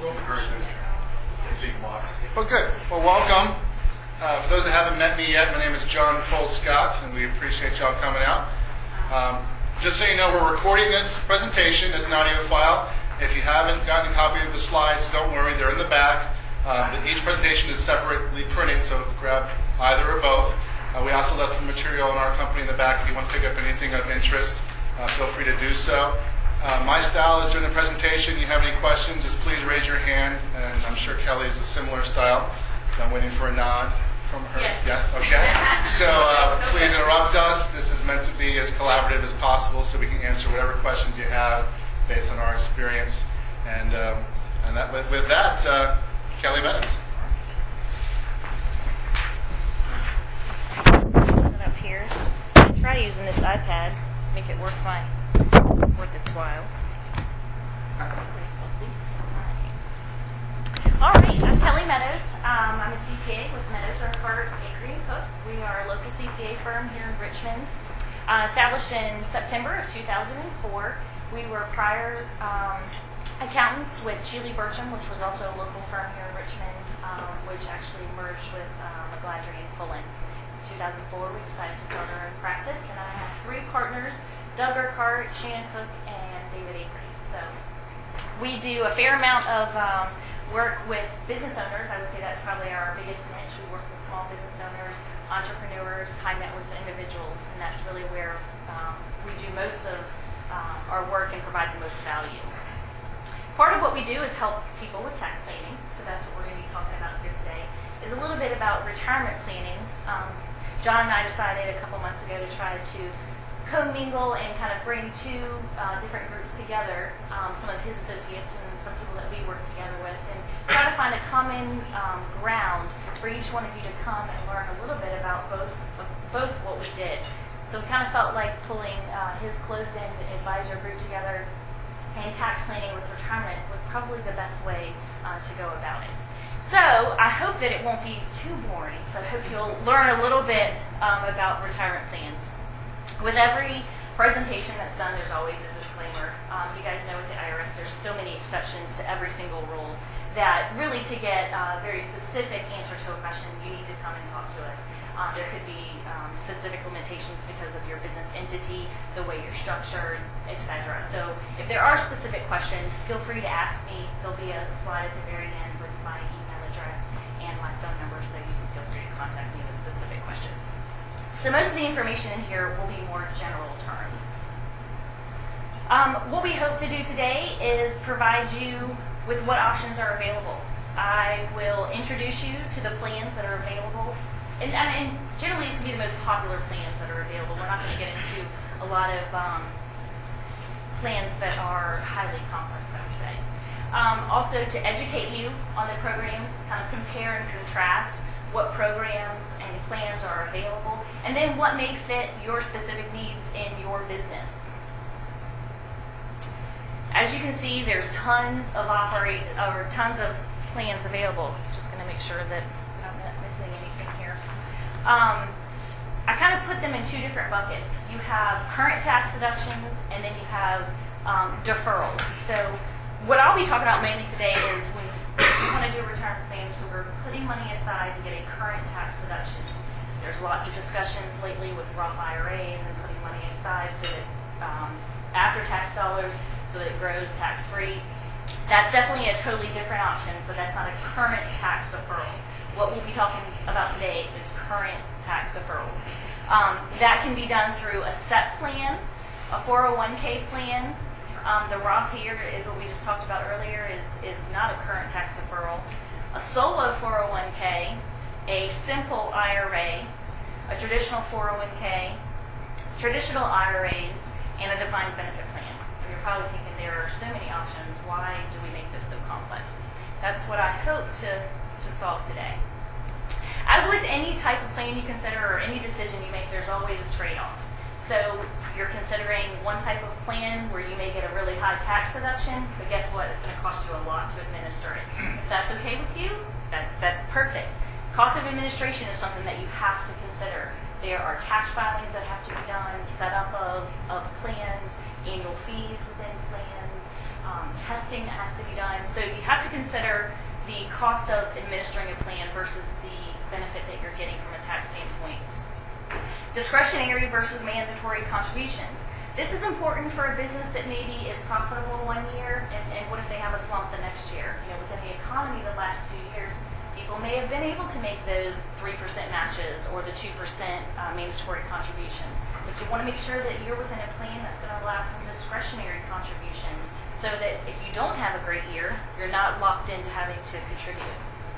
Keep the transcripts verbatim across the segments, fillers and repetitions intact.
Very good. Big box. Well, good. Well, welcome. Uh, for those that haven't met me yet, my name is John Cole Scott, and we appreciate y'all coming out. Um, just so you know, we're recording this presentation as an audio file. If you haven't gotten a copy of the slides, don't worry, they're in the back. Um, each presentation is separately printed, so grab either or both. Uh, we also left some material in our company in the back. If you want to pick up anything of interest, uh, feel free to do so. Uh, my style is during the presentation. You have any questions, just please raise your hand. And I'm sure Kelly is a similar style. So I'm waiting for a nod from her. Yes. Yes, okay. So uh, please interrupt us. This is meant to be as collaborative as possible so we can answer whatever questions you have based on our experience. And um, and that, with, with that, uh, Kelly Meadows. Put it up here. Try using this iPad. Make it worth my worth its while. All right, I'm Kelly Meadows. Um, I'm a C P A with Meadows Earnhardt Bakery and Cook. We are a local C P A firm here in Richmond, uh, established in September of two thousand four. We were prior um, accountants with Sheely Burcham, which was also a local firm here in Richmond, um, which actually merged with uh, McGladrey and Fullen. In two thousand four, we decided to start our own practice, and I have three partners: Doug Urquhart, Shannon Cook, and David Avery. So we do a fair amount of um, work with business owners. I would say that's probably our biggest niche. We work with small business owners, entrepreneurs, high net worth individuals, and that's really where um, we do most of um, our work and provide the most value. Part of what we do is help people with tax planning, so that's what we're going to be talking about here today, is a little bit about retirement planning. Um, John and I decided a couple months ago to try to commingle and kind of bring two uh, different groups together, um, some of his associates and some people that we work together with, and try to find a common um, ground for each one of you to come and learn a little bit about both of both what we did. So we kind of felt like pulling uh, his closed-in advisor group together and tax planning with retirement was probably the best way uh, to go about it. So I hope that it won't be too boring, but I hope you'll learn a little bit um, about retirement plans. With every presentation that's done, there's always a disclaimer. Um, you guys know with the I R S, there's so many exceptions to every single rule that really to get a very specific answer to a question, you need to come and talk to us. Um, there could be um, specific limitations because of your business entity, the way you're structured, et cetera. So if there are specific questions, feel free to ask me. There'll be a slide at the very end with my email address and my phone number, so you can feel free to contact me with specific questions. So most of the information in here will be more general terms. Um, what we hope to do today is provide you with what options are available. I will introduce you to the plans that are available. And, and generally, it's going to be the most popular plans that are available. We're not going to get into a lot of um, plans that are highly complex, I would say. Um, also, to educate you on the programs, kind of compare and contrast what programs and plans are available, and then what may fit your specific needs in your business. As you can see, there's tons of operate or tons of plans available. Just going to make sure that I'm not missing anything here. Um, I kind of put them in two different buckets. You have current tax deductions, and then you have um, deferrals. So what I'll be talking about mainly today is when you want to do a retirement plan, so we're putting money aside to get a current tax deduction. There's lots of discussions lately with Roth I R As and putting money aside so that um, after-tax dollars, so that it grows tax-free. That's definitely a totally different option, but that's not a current tax deferral. What we'll be talking about today is current tax deferrals. Um, that can be done through a S E P plan, a four oh one k plan. Um, the Roth here is what we just talked about earlier, is, is not a current tax deferral. A solo four oh one k, a simple I R A, a traditional four oh one k, traditional I R As, and a defined benefit plan. And you're probably thinking there are so many options, why do we make this so complex? That's what I hope to, to solve today. As with any type of plan you consider or any decision you make, there's always a trade-off. So you're considering one type of plan where you may get a really high tax deduction, but guess what? It's going to cost you a lot to administer it. If that's okay with you, that, that's perfect. Cost of administration is something that you have to consider. There are tax filings that have to be done, setup of, of plans, annual fees within plans, um, testing that has to be done. So you have to consider the cost of administering a plan versus the benefit that you're getting from a tax standpoint. Discretionary versus mandatory contributions. This is important for a business that maybe is profitable one year, and, and what if they have a slump the next year? You know, within the economy the last few years, people may have been able to make those three percent matches or the two percent uh, mandatory contributions. But you want to make sure that you're within a plan that's going to allow some discretionary contributions so that if you don't have a great year, you're not locked into having to contribute.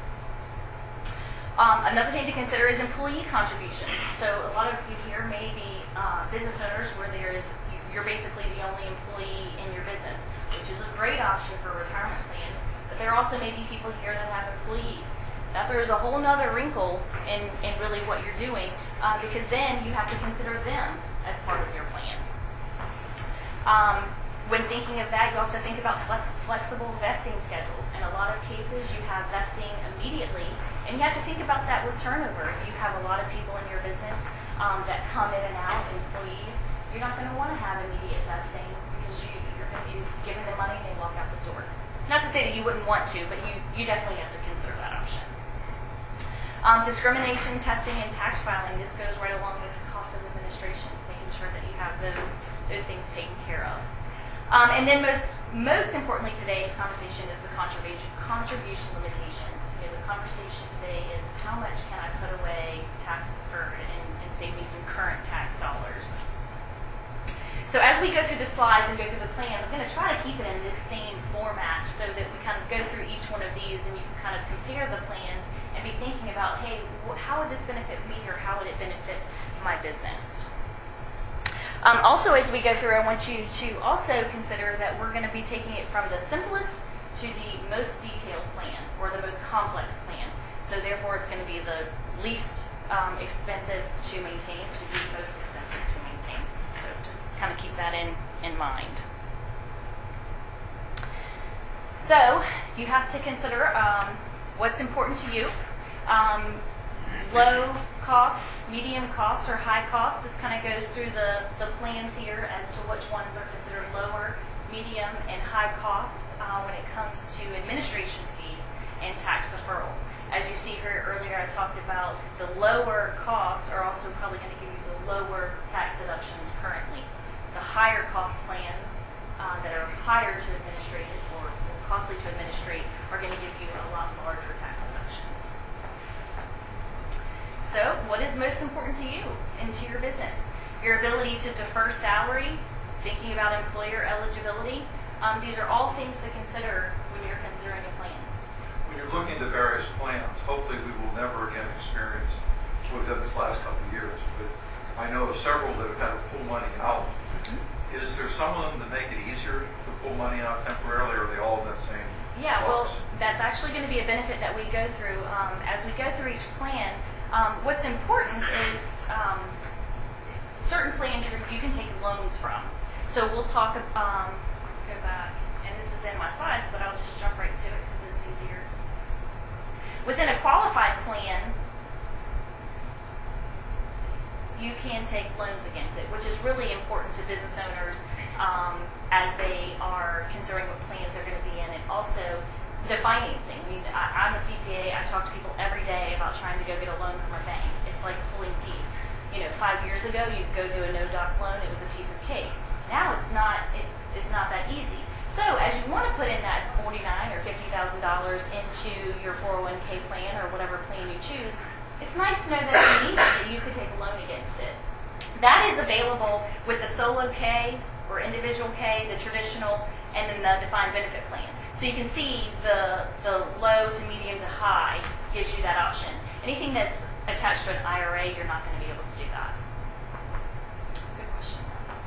Um, another thing to consider is employee contribution. So a lot of you here may be uh, business owners where there is you're basically the only employee in your business, which is a great option for retirement plans. But there also may be people here that have employees. Now there's a whole nother wrinkle in, in really what you're doing uh, because then you have to consider them as part of your plan. Um, when thinking of that, you also think about flex- flexible vesting schedules. In a lot of cases, you have vesting immediately, and you have to think about that with turnover. If you have a lot of people in your business um, that come in and out, employees, you're not going to want to have immediate vesting because you, you're going to be giving them money and they walk out the door. Not to say that you wouldn't want to, but you, you definitely have to consider that option. Um, discrimination, testing, and tax filing. This goes right along with the cost of administration, making sure that you have those those things taken care of. Um, and then most most importantly, today's conversation is the contribution contribution limitations. You know, the conversation today is how much can I put away tax deferred and, and save me some current tax dollars. So as we go through the slides and go through the plan, I'm going to try to keep it in this same format so that we kind of go through each one of these and you can kind of compare the plans and be thinking about, hey, how would this benefit me or how would it benefit my business? Um, also, as we go through, I want you to also consider that we're going to be taking it from the simplest to the most detailed plan or the most complex plan. So therefore, it's going to be the least um, expensive to maintain to the most expensive to maintain. So just kind of keep that in, in mind. So you have to consider um, what's important to you. Um, low costs, medium costs, or high costs. This kind of goes through the, the plans here as to which ones are considered lower, medium, and high costs uh, when it comes to administration fees and tax deferral. As you see here earlier, I talked about the lower costs are also probably going to give you the lower tax deductions currently. The higher cost plans uh, that are higher to administrate or, or costly to administrate are going to give you a lot larger tax deduction. So, what is most important to you and to your business? Your ability to defer salary, thinking about employer eligibility. Um, these are all things to consider when you're considering a plan. When you're looking at the various plans, hopefully we will never again experience what we've done this last couple of years. But I know of several that have had to pull money out. Mm-hmm. Is there some of them that make it easier to pull money out temporarily, or are they all in that same Yeah, box? well, that's actually going to be a benefit that we go through. Um, as we go through each plan, um, what's important is um, certain plans you you can take loans from. So we'll talk, um, let's go back, and this is in my slides, but I'll just jump right to it because it's easier. Within a qualified plan, you can take loans against it, which is really important to business owners um, as they are considering what plans they're going to be in, and also the financing. I mean, I, I'm a C P A. I talk to people every day about trying to go get a loan from a bank. It's like pulling teeth. You know, five years ago, you'd go do a no-doc loan. It was a piece of cake. Now it's not. It's it's not that easy. So as you want to put in that forty-nine or fifty thousand dollars into your four oh one k plan or whatever plan you choose, it's nice to know that if you need it, that you could take a loan against it. That is available with the solo K or individual K, the traditional, and then the defined benefit plan. So you can see the the low to medium to high gives you that option. Anything that's attached to an I R A, you're not going to be able to do that. Good question.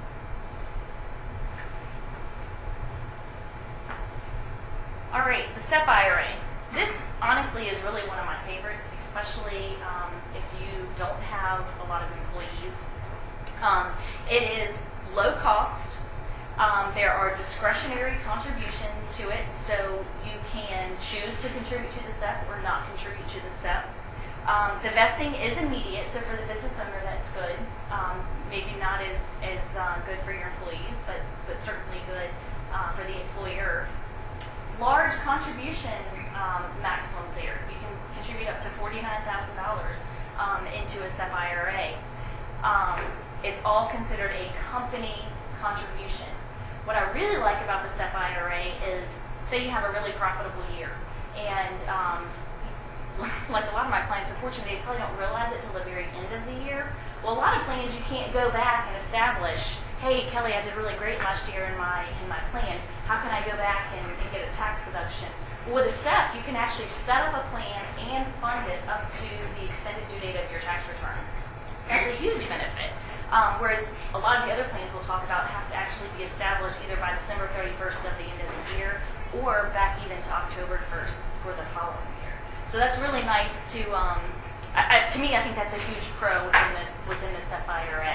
All right, the STEP I R A. This honestly is really one of my favorites, especially um, if you don't have a lot of employees. Um, it is low cost. Um, there are discretionary contributions to it, so you can choose to contribute to the STEP or not contribute to the STEP. Um, the vesting is immediate, so for the business owner, that's good. Um, maybe not as, as uh, good for your employees, but, but certainly good uh, for the employer. Large contribution um, maximums there. You can contribute up to forty-nine thousand dollars um, into a S E P I R A. Um, it's all considered a company contribution. What I really like about the S E P I R A is, say you have a really profitable year, and um, like a lot of my clients, unfortunately, they probably don't realize it till the very end of the year. Well, a lot of plans you can't go back and establish, hey, Kelly, I did really great last year in my in my plan. How can I go back and, and get a tax deduction? Well, with a S E P, you can actually set up a plan and fund it up to the extended due date of your tax return. That's a huge benefit. Um, whereas a lot of the other plans we'll talk about have to actually be established either by December thirty-first of the end of the year or back even to October first for the following year. So that's really nice to, um, I, I, to me, I think that's a huge pro within the, within the S E P I R A.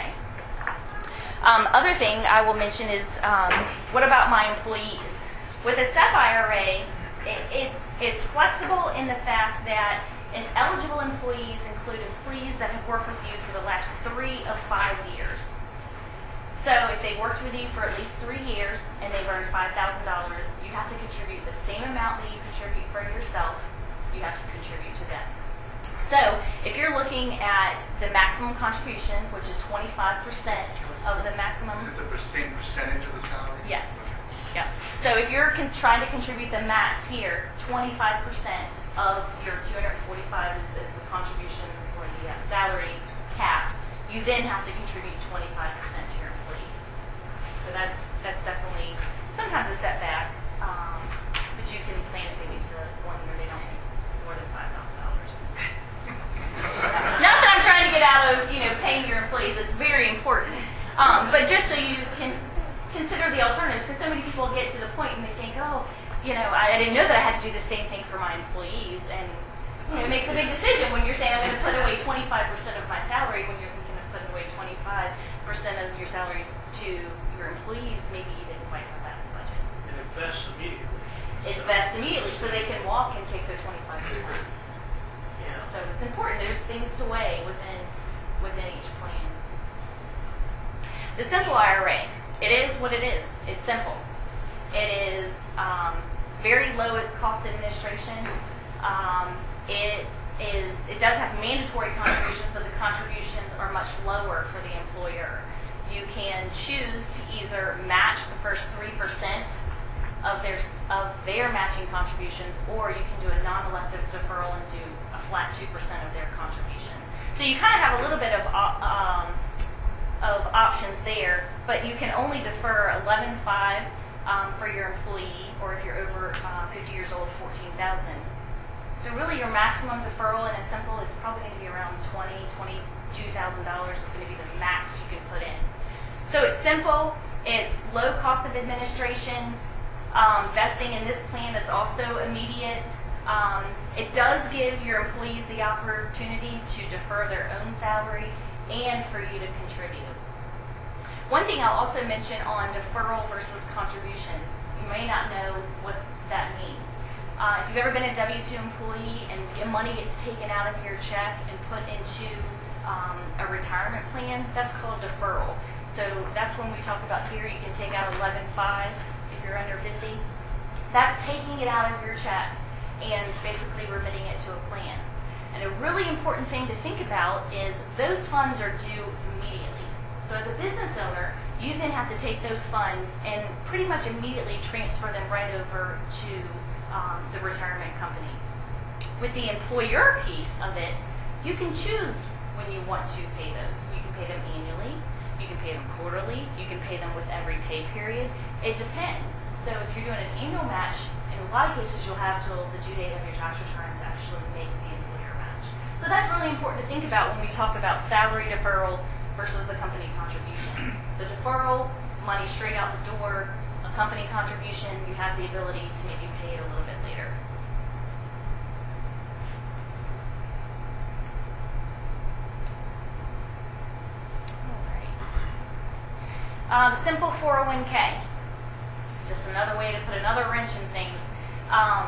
Um, other thing I will mention is, um, what about my employees? With a S E P I R A, it, it's, it's flexible in the fact that and eligible employees include employees that have worked with you for the last three of five years. So if they worked with you for at least three years and they've earned five thousand dollars, you have to contribute the same amount that you contribute for yourself, you have to contribute to them. So if you're looking at the maximum contribution, which is twenty-five percent of the maximum. Is it the same percentage of the salary? Yes. Yeah. So if you're con- trying to contribute the max here, twenty-five percent of your two hundred forty-five is, is the contribution or the uh, salary cap. You then have to contribute twenty-five percent to your employees. So that's that's definitely sometimes a setback, um, but you can plan it maybe to one year they don't make more than five thousand dollars. Not that I'm trying to get out of you know paying your employees. It's very important, um, but just so you can consider the alternatives, because so many people get to the point and they think, oh, you know, I, I didn't know that I had to do the same thing for my employees, and you know, it makes a big decision when you're saying I'm going to put away twenty-five percent of my salary when you're thinking of putting away twenty-five percent of your salaries to your employees. Maybe you didn't quite have that in the budget. And invest immediately. Invest immediately so they can walk and take their twenty-five percent. Yeah. So it's important. There's things to weigh within within each plan. The simple I R A. It is what it is. It's simple. It is um, very low cost administration. Um, it is. It does have mandatory contributions, but the contributions are much lower for the employer. You can choose to either match the first three percent of their of their matching contributions, or you can do a non-elective deferral and do a flat two percent of their contributions. So you kind of have a little bit of um, of options there, but you can only defer eleven thousand five hundred um, for your employee, or if you're over uh, fifty years old, fourteen thousand. So really your maximum deferral in a simple is probably going to be around twenty thousand dollars, twenty-two thousand dollars is going to be the max you can put in. So it's simple, it's low cost of administration, um, vesting in this plan is also immediate. Um, it does give your employees the opportunity to defer their own salary and for you to contribute. One thing I'll also mention on deferral versus contribution, you may not know what that means. Uh, if you've ever been a W two employee and money gets taken out of your check and put into um, a retirement plan, that's called deferral. So that's when we talk about here, you can take out eleven thousand five hundred if you're under fifty. That's taking it out of your check and basically remitting it to a plan. And a really important thing to think about is those funds are due immediately. So as a business owner, you then have to take those funds and pretty much immediately transfer them right over to um, the retirement company. With the employer piece of it, you can choose when you want to pay those. You can pay them annually, you can pay them quarterly, you can pay them with every pay period. It depends. So if you're doing an annual match, in a lot of cases you'll have till the due date of your tax return to actually make the employer match. So that's really important to think about when we talk about salary deferral versus the company contribution. The deferral, money straight out the door. A company contribution, you have the ability to maybe pay it a little bit later. Uh, the simple four oh one k. Just another way to put another wrench in things. Um,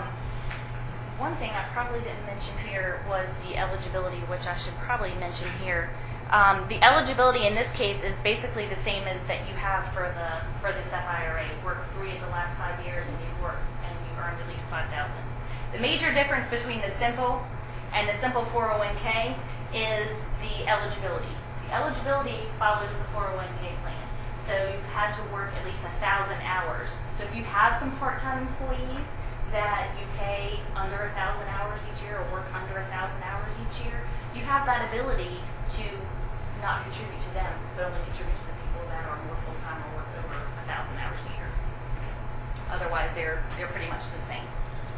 one thing I probably didn't mention here was the eligibility, which I should probably mention here. Um, the eligibility in this case is basically the same as that you have for the for the S E P I R A. Work three of the last five years, and you've worked and you've earned at least five thousand. The major difference between the simple and the simple four oh one k is the eligibility. The eligibility follows the four oh one k plan. So you've had to work at least a thousand hours. So if you have some part-time employees that you pay under a thousand hours each year or work under a thousand hours each year, you have that ability to not contribute to them, but only contribute to the people that are more full-time or work over a thousand hours a year. Otherwise, they're they're pretty much the same.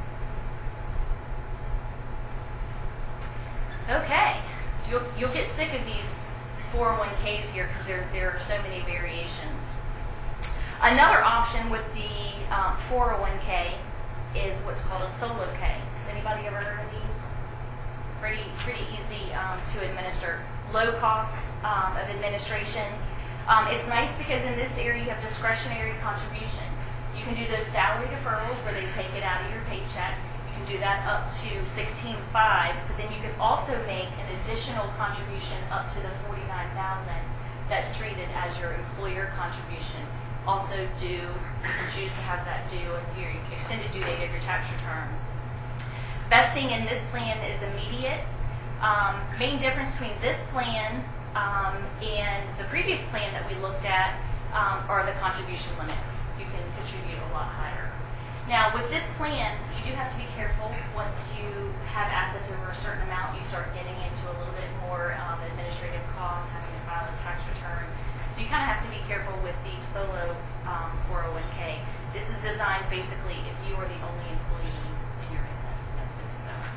Okay, so you'll you'll get sick of these four oh one k's here because there there are so many variations. Another option with the um, four oh one k is what's called a solo K. Has anybody ever heard of these? Pretty pretty easy um, to administer. Low cost um, of administration. Um, it's nice because in this area you have discretionary contribution. You can do those salary deferrals where they take it out of your paycheck. You can do that up to sixteen five, but then you can also make an additional contribution up to the forty-nine thousand that's treated as your employer contribution. Also due, you can choose to have that due at your extended due date of your tax return. Vesting in this plan is immediate. Um, main difference between this plan um, and the previous plan that we looked at um, are the contribution limits. You can contribute a lot higher. Now, with this plan, you do have to be careful. Once you have assets over a certain amount, you start getting into a little bit more um, administrative costs, having to file a tax return. So you kind of have to be careful with the solo um, four oh one k. This is designed basically if you are the only employee in your business as a business owner.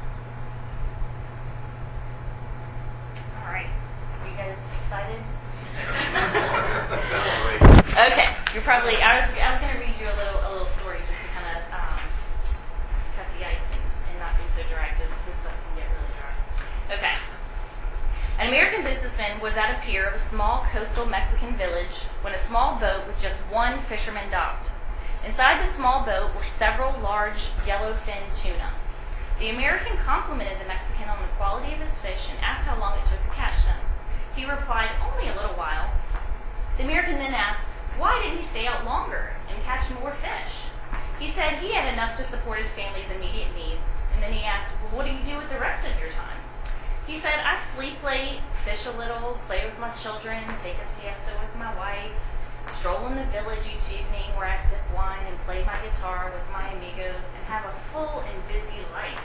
All right, are you guys excited? Okay, you're probably. I was. I was going to read you a little, a little story just to kind of um, cut the ice and, and not be so dry because this stuff can get really dry. Okay. An American businessman was at a pier of a small coastal Mexican village when a small boat with just one fisherman docked. Inside the small boat were several large yellowfin tuna. The American complimented the Mexican on the quality of his fish and asked how long it took to catch them. He replied, "Only a little while." The American then asked, why didn't he stay out longer and catch more fish? He said he had enough to support his family's immediate needs. And then he asked, well, what do you do with the rest of your time? He said, I sleep late, fish a little, play with my children, take a siesta with my wife, stroll in the village each evening where I sip wine and play my guitar with my amigos and have a full and busy life.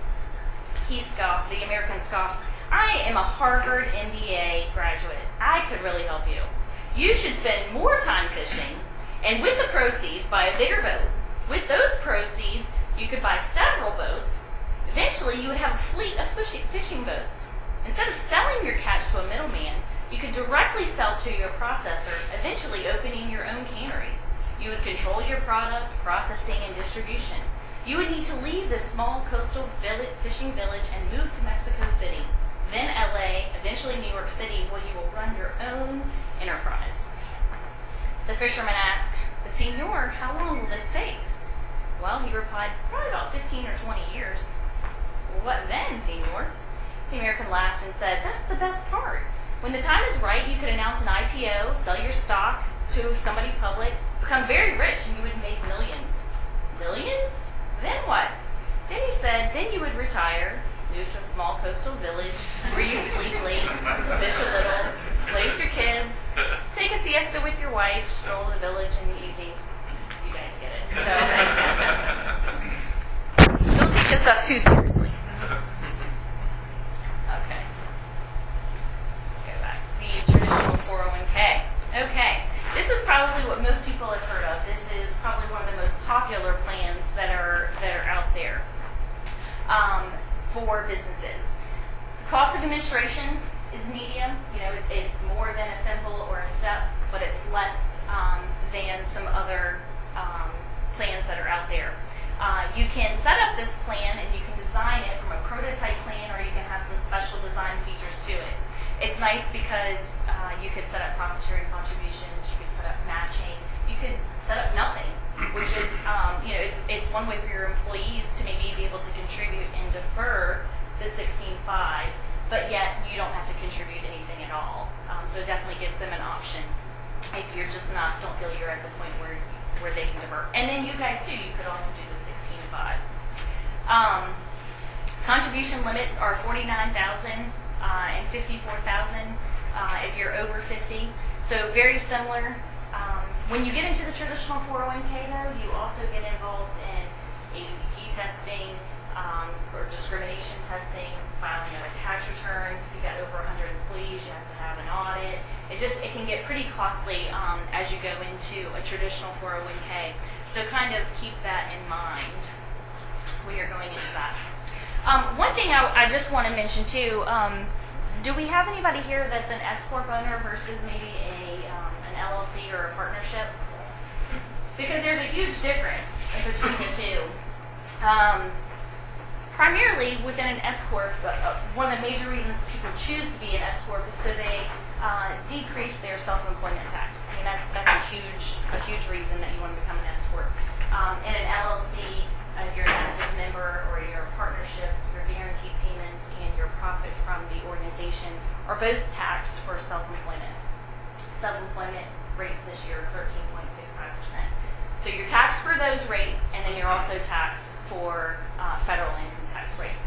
He scoffed, the American scoffed, I am a Harvard M B A graduate. I could really help you. You should spend more time fishing, and with the proceeds, buy a bigger boat. With those proceeds, you could buy several boats. Eventually, you would have a fleet of fishing boats. Instead of selling your catch to a middleman, you could directly sell to your processor, eventually opening your own cannery. You would control your product, processing, and distribution. You would need to leave this small coastal village, fishing village and move to Mexico City, then L A, eventually New York City, where you will run your own enterprise. The fisherman asked, but Senor, how long will this take? Well, he replied, probably about fifteen or twenty years. Well, what then, Senor? The American laughed and said, that's the best part. When the time is right, you could announce an I P O, sell your stock to somebody public, become very rich, and you would make millions. Millions? Then what? Then he said, then you would retire, move to a small coastal village where you sleep late, fish a little, play with your kids, take a siesta with your wife, stroll the village in the evenings. You guys get it. So, don't take this stuff too seriously. Okay. Go back. The traditional four oh one k. Okay. This is probably what most people have heard of. This is probably one of the most popular plans that are that are out there um, for businesses. The cost of administration is medium. You know, it, it's more than a simple or a step, but it's less um, than some other um, plans that are out there. Uh, you can set up this plan and you can design it from a prototype plan, or you can have some special design features to it. It's nice because uh, you could set up profit sharing contributions, you could set up matching, you could set up nothing, which is, um, you know, it's it's one way for your employees to maybe be able to contribute and defer the sixteen five but yet you don't have to contribute anything at all. Um, so it definitely gives them an option if you're just not, don't feel you're at the point where where they can divert. And then you guys too, you could also do the sixteen to five. Um, contribution limits are forty-nine thousand uh, and fifty-four thousand uh, if you're over fifty. So very similar. Um, when you get into the traditional four oh one k though, you also get involved in A C P testing, um, or discrimination testing, filing of a tax return. If you've got over one hundred employees, you have to have an audit. It just, it can get pretty costly um, as you go into a traditional four oh one k. So kind of keep that in mind when you're going into that. Um, one thing I, I just want to mention too, um, do we have anybody here that's an S corp owner versus maybe a um, an L L C or a partnership? Because there's a huge difference in between the two. Um, primarily within an S corp, uh, one of the major reasons people choose to be an S corp is so they uh, decrease their self-employment tax. I mean, that's, that's a huge a huge reason that you want to become an S corp. Um, in an L L C, uh, if you're an active member or you're a partnership, your guaranteed payments and your profit from the organization are both taxed for self-employment. Self-employment rates this year are thirteen point six five percent. So you're taxed for those rates, and then you're also taxed for uh, federal income tax rates.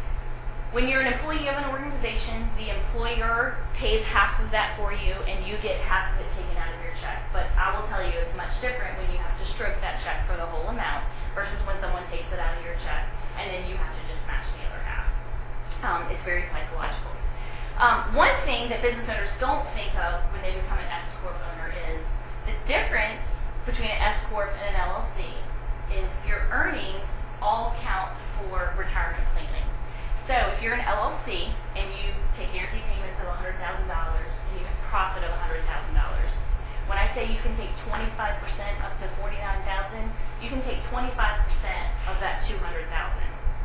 When you're an employee of an organization, the employer pays half of that for you, and you get half of it taken out of your check. But I will tell you, it's much different when you have to stroke that check for the whole amount versus when someone takes it out of your check, and then you have to just match the other half. Um, it's very psychological. Um, one thing that business owners don't think of when they become an S corp owner is the difference between an S corp and an L L C is your earnings all count for retirement planning. So if you're an L L C and you take guaranteed payments of one hundred thousand dollars and you have profit of one hundred thousand dollars, when I say you can take twenty-five percent up to forty-nine thousand dollars, you can take twenty-five percent of that two hundred thousand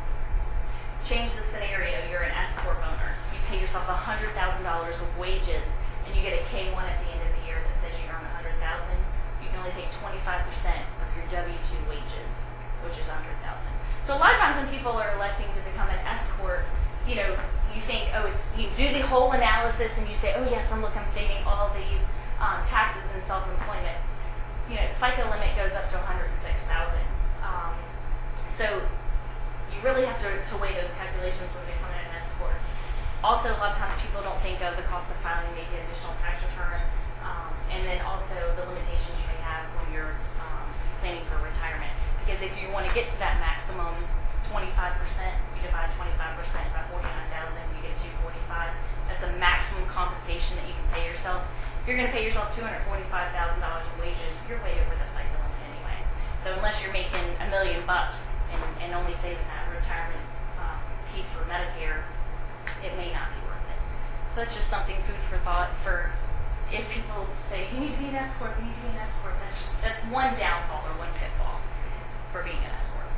dollars. Change the scenario, you're an S corp owner. You pay yourself one hundred thousand dollars of wages and you get a K one at the end of the year that says you earn one hundred thousand dollars. You can only take twenty-five percent of your W two wages, which is one hundred thousand dollars. So a lot of times when people are electing to become an S corp, you know, you think, oh, it's, you do the whole analysis and you say, oh yes, I'm look, I'm saving all these um, taxes and self-employment. You know, the FICA limit goes up to one hundred six thousand dollars. Um, so you really have to, to weigh those calculations when becoming an S corp. Also, a lot of times people don't think of the cost of filing maybe an additional tax return, um, and then also the limitations you may have when you're um, planning for retirement. Because if you want to get to that maximum twenty-five percent, you divide twenty-five percent by forty-nine thousand, you get two hundred forty-five. That's the maximum compensation that you can pay yourself. If you're going to pay yourself two hundred forty-five thousand dollars in wages, you're way over the FICA limit anyway. So unless you're making a million bucks and, and only saving that retirement um, piece for Medicare, it may not be worth it. So that's just something, food for thought for if people say, you need to be an S corp, you need to be an S corp. That's, that's one downfall or one pitfall for being an S corp.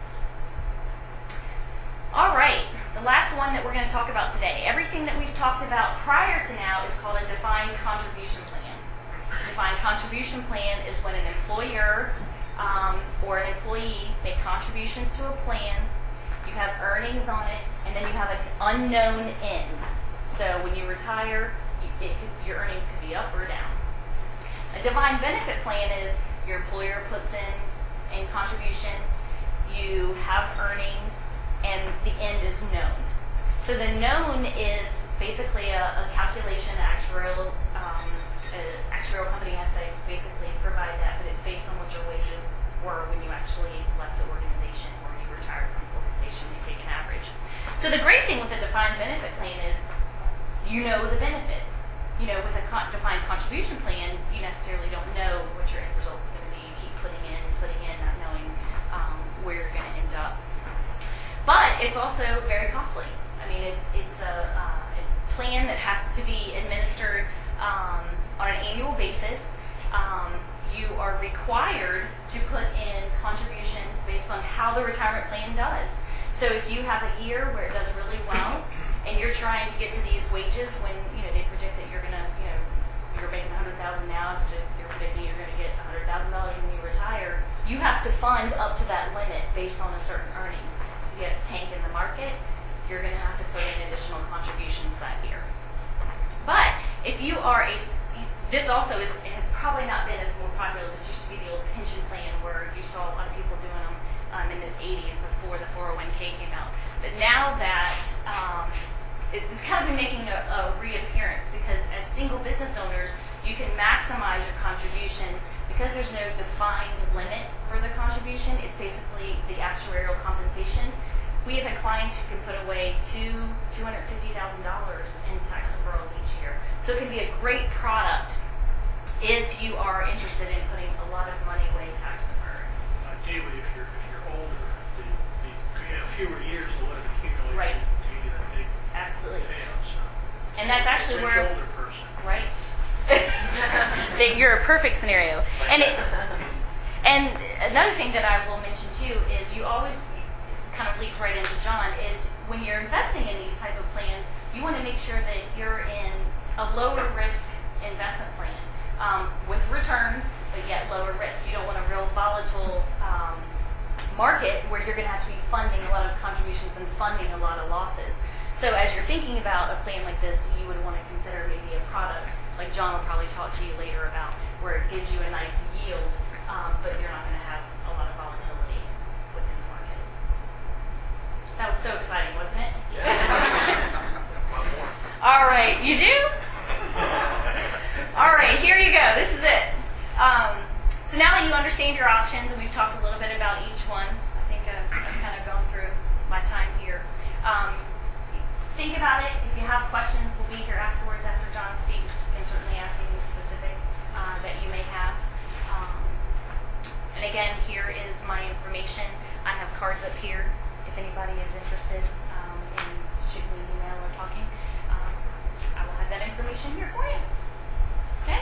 All right, the last one that we're going to talk about today. Everything that we've talked about prior to now is called a defined contribution plan. A defined contribution plan is when an employer um, or an employee make contributions to a plan, you have earnings on it, and then you have an unknown end. So when you retire, you, it, your earnings could be up or down. A defined benefit plan is your employer puts in in contributions, you have earnings, and the end is known. So the known is basically a, a calculation, an actuarial, um, an actuarial company has to basically provide that, but it's based on what your wages were when you actually left the organization or you retired from the organization. You take an average. So the great thing with a defined benefit plan is you know the benefit. You know, with a con- defined contribution plan, you necessarily don't know what your end result is going to be. You keep putting in, putting in, not knowing um, where you're going to end up. But it's also very costly. I mean, it's, it's a, uh, a plan that has to be administered um, on an annual basis. Um, you are required to put in contributions based on how the retirement plan does. So if you have a year where it does really well, and you're trying to get to these wages when, you know, they predict that you're going to, you know, you're making one hundred thousand dollars now, so you're predicting you're going to get one hundred thousand dollars when you retire, you have to fund up to that limit based on a certain earnings. So you have to tank in the market, you're going to have to put in additional contributions that year. But if you are a, this also is, has probably not been as more popular. This used to be the old pension plan where you saw a lot of people doing them um, in the eighties before the four oh one k came out. But now that um, it's kind of been making a, a reappearance, because as single business owners, you can maximize your contributions because there's no defined limit for the contribution. It's basically the actuarial compensation. We have had clients who can put away two, two hundred fifty thousand dollars in tax deferrals each year. So it can be a great product if you are interested in putting a lot of money away tax deferred. Ideally, if you're if you're older, the, the, you have fewer years to let it accumulate. Right. To give you that big Absolutely. payout. So. And that's actually Rich where, older person. right? That you're a perfect scenario. And it, and another thing that I will mention too is you always kind of leads right into John is when you're investing in these type of plans, you want to make sure that you're in a lower risk investment plan um, with returns, but yet lower risk. You don't want a real volatile um, market where you're going to have to be funding a lot of contributions and funding a lot of losses. So as you're thinking about a plan like this, you would want to consider maybe a product like John will probably talk to you later about, where it gives you a nice yield, um, but you're not going to have a lot of volatility within the market. That was so exciting, wasn't it? Yeah. One more. All right, you do? All right, here you go. This is it. Um, so now that you understand your options, and we've talked a little bit about each one, I think I've, I've kind of gone through my time here. Um, think about it. If you have questions, we'll be here afterwards after John speaks. You can certainly ask anything specific uh, that you may have. Um, and again, here is my information. I have cards up here if anybody is interested um, in shooting me an email or talking. Um, I will have that information here for you. Okay?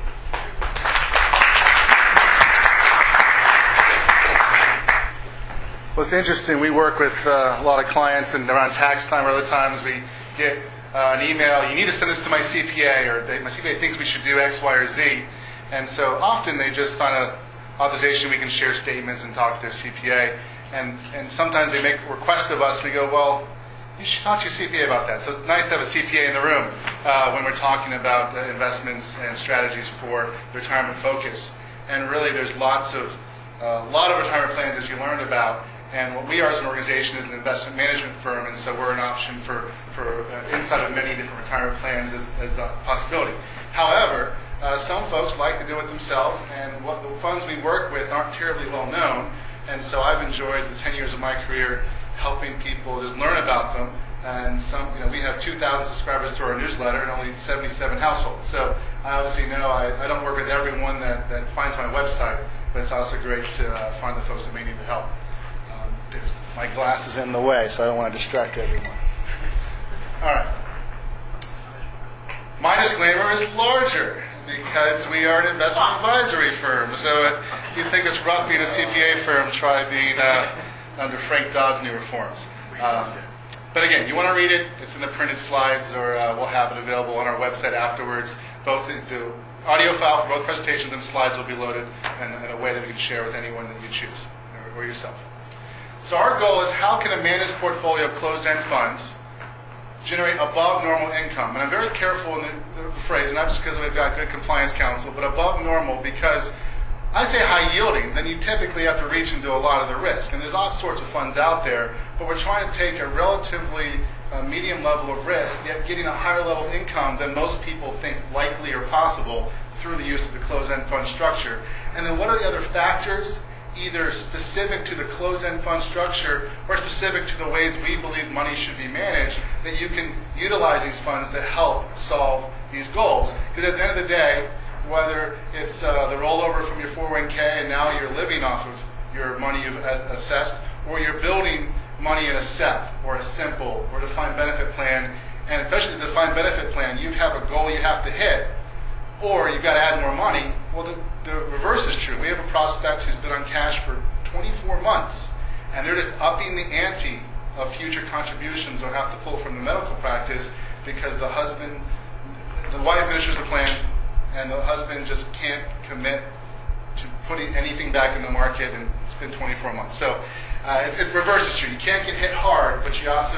Well, it's interesting. We work with uh, a lot of clients, and around tax time or other times we get uh, an email, you need to send this to my C P A, or they, my C P A thinks we should do X, Y, or Z. And so often they just sign a authorization we can share statements and talk to their C P A. And, and sometimes they make a request of us, and we go, well, you should talk to your C P A about that. So it's nice to have a C P A in the room uh, when we're talking about uh, investments and strategies for retirement focus. And really there's lots of, a uh, lot of retirement plans as you learned about. And what we are as an organization is an investment management firm, and so we're an option for, for uh, inside of many different retirement plans as, as the possibility. However, uh, some folks like to do it themselves, and what the funds we work with aren't terribly well known, and so I've enjoyed the ten years of my career helping people just learn about them. And some, you know, we have two thousand subscribers to our newsletter and only seventy-seven households. So I obviously know I, I don't work with everyone that, that finds my website, but it's also great to uh, find the folks that may need the help. There's, my glass is in the way, so I don't want to distract everyone. All right. My disclaimer is larger because we are an investment advisory firm. So if you think it's rough being a C P A firm, try being uh, under Frank Dodd's new reforms. Um, but again, you want to read it, it's in the printed slides, or uh, we'll have it available on our website afterwards. Both the, the audio file for both presentations and slides will be loaded in, in a way that we can share with anyone that you choose, or, or yourself. So our goal is, how can a managed portfolio of closed-end funds generate above normal income? And I'm very careful in the, the phrase, not just because we've got good compliance counsel, but above normal, because I say high yielding, then you typically have to reach into a lot of the risk. And there's all sorts of funds out there, but we're trying to take a relatively uh, medium level of risk, yet getting a higher level of income than most people think likely or possible through the use of the closed-end fund structure. And then what are the other factors, either specific to the closed-end fund structure or specific to the ways we believe money should be managed, that you can utilize these funds to help solve these goals? Because at the end of the day, whether it's uh, the rollover from your four oh one k and now you're living off of your money you've assessed, or you're building money in a S E P or a simple or defined benefit plan, and especially the defined benefit plan, you have a goal you have to hit, or you've got to add more money. Well, the, the reverse is true. We have a prospect who's been on cash for twenty-four months, and they're just upping the ante of future contributions they'll have to pull from the medical practice because the husband, the wife administers the plan, and the husband just can't commit to putting anything back in the market, and it's been twenty-four months. So uh, it, it reverses true. You can't get hit hard, but you also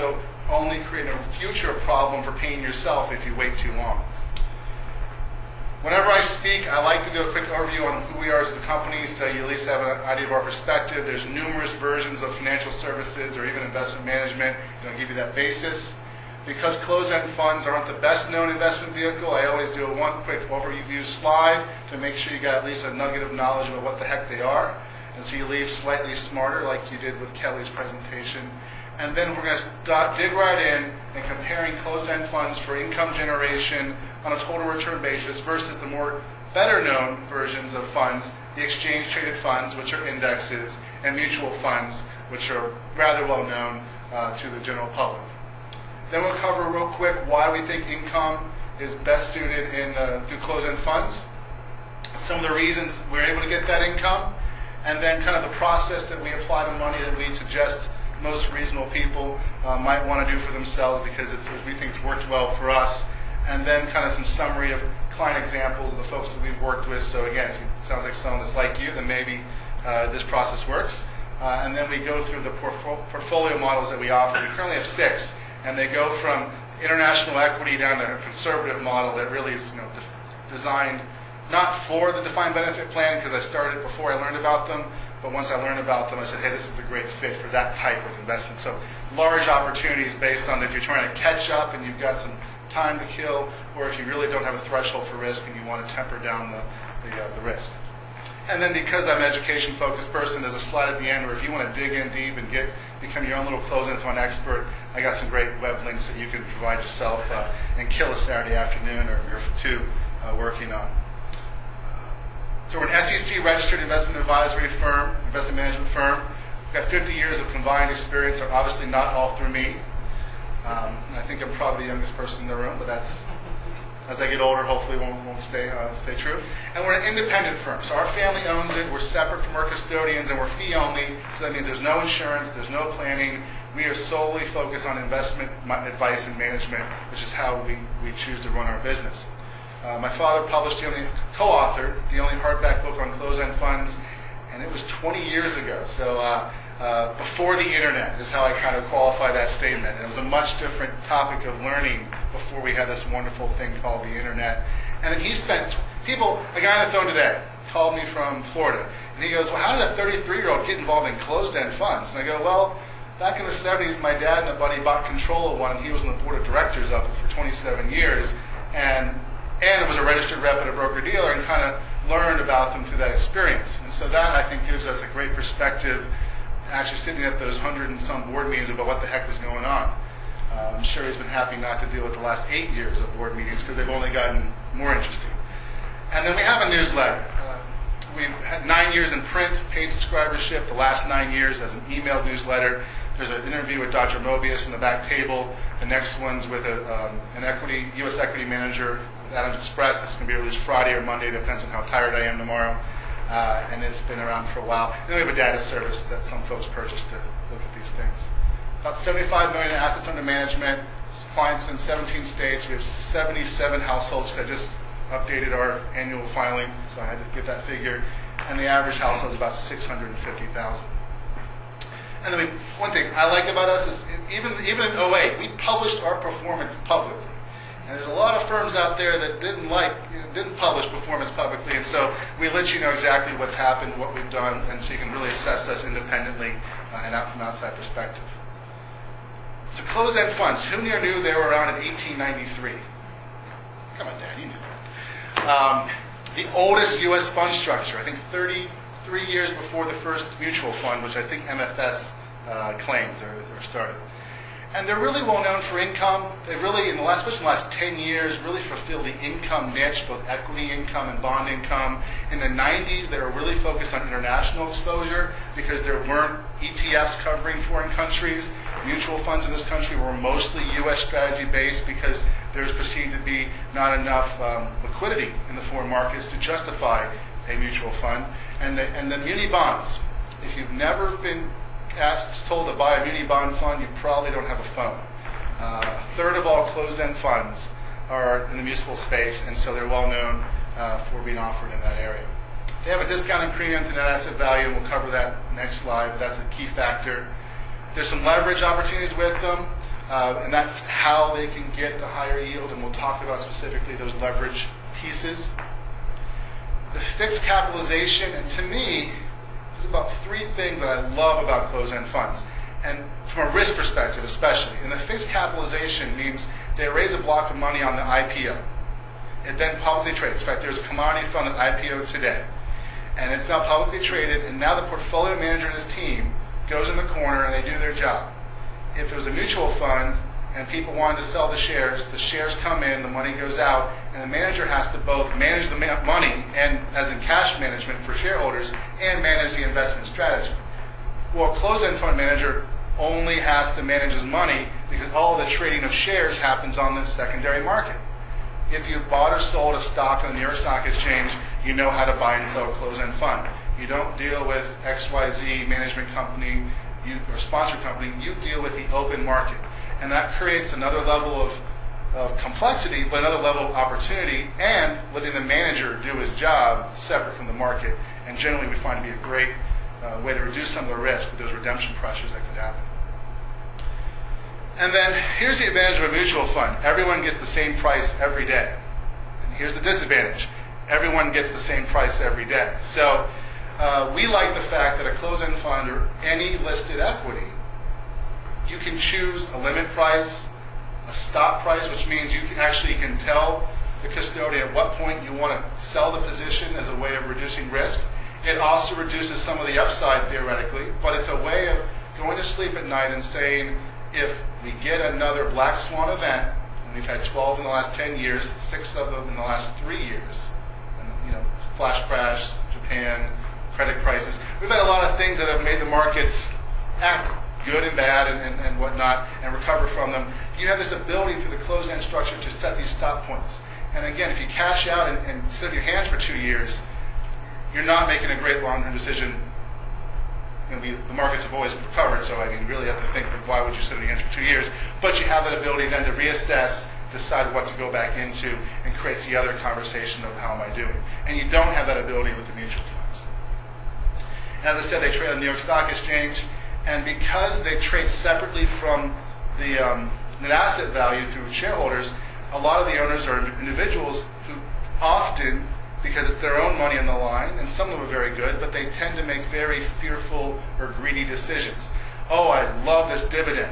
only creating a future problem for paying yourself if you wait too long. Whenever I speak, I like to do a quick overview on who we are as a company so you at least have an idea of our perspective. There's numerous versions of financial services or even investment management, and I'll give you that basis. Because closed-end funds aren't the best-known investment vehicle, I always do a one quick overview slide to make sure you got at least a nugget of knowledge about what the heck they are, and so you leave slightly smarter like you did with Kelly's presentation. And then we're going to dig right in and comparing closed-end funds for income generation on a total return basis versus the more better-known versions of funds, the exchange-traded funds, which are indexes, and mutual funds, which are rather well-known uh, to the general public. Then we'll cover real quick why we think income is best suited in uh, through closed-end funds, some of the reasons we're able to get that income, and then kind of the process that we apply to money that we suggest most reasonable people uh, might want to do for themselves because it's, we think it's worked well for us, and then kind of some summary of client examples of the folks that we've worked with. So again, if it sounds like someone that's like you, then maybe uh, this process works. Uh, and then we go through the portfo- portfolio models that we offer. We currently have six. And they go from international equity down to a conservative model that really is, you know, de- designed not for the defined benefit plan, because I started before I learned about them, but once I learned about them, I said, hey, this is a great fit for that type of investment. So large opportunities based on if you're trying to catch up and you've got some time to kill, or if you really don't have a threshold for risk and you want to temper down the, the, uh, the risk. And then because I'm an education-focused person, there's a slide at the end where if you want to dig in deep and get become your own little closed-end fund expert, I got some great web links that you can provide yourself uh, and kill a Saturday afternoon or, or two uh, working on. So we're an S E C-registered investment advisory firm, investment management firm. We've got fifty years of combined experience, so obviously not all through me. Um, I think I'm probably the youngest person in the room, but that's, as I get older, hopefully won't, won't stay uh, stay true. And we're an independent firm, so our family owns it. We're separate from our custodians, and we're fee only. So that means there's no insurance, there's no planning. We are solely focused on investment advice and management, which is how we, we choose to run our business. Uh, my father published the only co-authored the only hardback book on closed-end funds, and it was twenty years ago. So uh, uh, before the internet is how I kind of qualify that statement. It was a much different topic of learning before we had this wonderful thing called the internet. And then he spent, people, a guy on the phone today called me from Florida, and he goes, well, how did a thirty-three-year-old get involved in closed-end funds? And I go, well, back in the seventies, my dad and a buddy bought control of one, and he was on the board of directors of it for twenty-seven years, and and was a registered rep at a broker-dealer, and kind of learned about them through that experience. And so that, I think, gives us a great perspective, actually sitting at those hundred and some board meetings about what the heck was going on. Uh, I'm sure he's been happy not to deal with the last eight years of board meetings because they've only gotten more interesting. And then we have a newsletter. Uh, we've had nine years in print, paid subscribership, the last nine years as an email newsletter. There's an interview with Doctor Mobius in the back table. The next one's with a, um, an equity, U S equity manager with Adams Express. This is going to be released Friday or Monday, depends on how tired I am tomorrow. Uh, and it's been around for a while. And then we have a data service that some folks purchase to look at these things. About seventy-five million in assets under management, clients in seventeen states. We have seventy-seven households. I just updated our annual filing, so I had to get that figure. And the average household is about six hundred fifty thousand. And then we, one thing I like about us is even even in oh eight, we published our performance publicly. And there's a lot of firms out there that didn't like, you know, didn't publish performance publicly, and so we let you know exactly what's happened, what we've done, and so you can really assess us independently uh, and out from an outside perspective. So closed-end funds, who near knew they were around in eighteen ninety-three? Come on, Dad, you knew that. Um, the oldest U S fund structure, I think thirty-three years before the first mutual fund, which I think M F S uh, claims or, or started. And they're really well known for income. They've really, in the last, especially in the last ten years, really fulfilled the income niche, both equity income and bond income. In the nineties, they were really focused on international exposure because there weren't E T Fs covering foreign countries. Mutual funds in this country were mostly U S strategy based because there's perceived to be not enough um, liquidity in the foreign markets to justify a mutual fund. And the, and the muni bonds, if you've never been asked, told to buy a muni bond fund, you probably don't have a phone. Uh, a third of all closed-end funds are in the municipal space, and so they're well known uh, for being offered in that area. They have a discounted premium to net asset value, and we'll cover that next slide, but that's a key factor. There's some leverage opportunities with them. Uh, and that's how they can get the higher yield, and we'll talk about specifically those leverage pieces. The fixed capitalization, and to me, there's about three things that I love about closed-end funds, and from a risk perspective especially. And the fixed capitalization means they raise a block of money on the I P O. It then publicly trades. In fact, there's a commodity fund that I P O'd today, and it's now publicly traded, and now the portfolio manager and his team goes in the corner and they do their job. If it was a mutual fund and people wanted to sell the shares, the shares come in, the money goes out, and the manager has to both manage the ma- money, and as in cash management for shareholders, and manage the investment strategy. Well, a closed-end fund manager only has to manage his money because all the trading of shares happens on the secondary market. If you bought or sold a stock on the New York Stock Exchange, you know how to buy and sell a closed-end fund. You don't deal with X Y Z management company you, or sponsor company. You deal with the open market. And that creates another level of, of complexity, but another level of opportunity, and letting the manager do his job separate from the market. And generally we find to be a great uh, way to reduce some of the risk with those redemption pressures that could happen. And then here's the advantage of a mutual fund. Everyone gets the same price every day. And here's the disadvantage. Everyone gets the same price every day. So uh, we like the fact that a closed-end fund or any listed equity, you can choose a limit price, a stop price, which means you can actually can tell the custodian at what point you want to sell the position as a way of reducing risk. It also reduces some of the upside theoretically, but it's a way of going to sleep at night and saying, if we get another black swan event, and we've had twelve in the last ten years, six of them in the last three years, and, you know, flash crash, Japan, credit crisis. We've had a lot of things that have made the markets act good and bad and, and, and whatnot, and recover from them. You have this ability through the closed-end structure to set these stop points. And again, if you cash out and, and sit on your hands for two years, you're not making a great long-term decision. You know, we, the markets have always recovered, so I mean, you really have to think that why would you sit on your hands for two years? But you have that ability then to reassess, decide what to go back into, and creates the other conversation of how am I doing. And you don't have that ability with the mutual funds. And as I said, they trade on the New York Stock Exchange, and because they trade separately from the um, net asset value through shareholders, a lot of the owners are individuals who often, because it's their own money on the line, and some of them are very good, but they tend to make very fearful or greedy decisions. Oh, I love this dividend,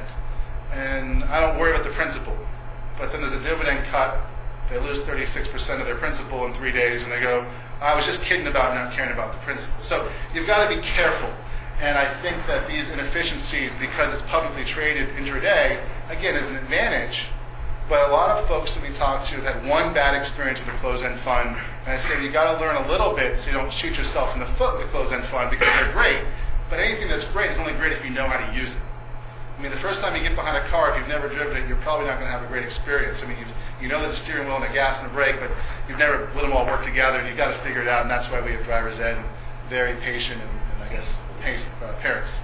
and I don't worry about the principal. But then there's a dividend cut, they lose thirty-six percent of their principal in three days, and they go, I was just kidding about not caring about the principal. So you've got to be careful. And I think that these inefficiencies, because it's publicly traded intraday, again, is an advantage. But a lot of folks that we talk to have had one bad experience with a closed-end fund, and I say you've got to learn a little bit so you don't shoot yourself in the foot with a closed-end fund, because they're great. But anything that's great is only great if you know how to use it. I mean, the first time you get behind a car, if you've never driven it, you're probably not going to have a great experience. I mean, you you know there's a steering wheel and a gas and a brake, but you've never let them all work together, and you've got to figure it out. And that's why we have driver's ed and very patient and, and I guess pace, uh, parents.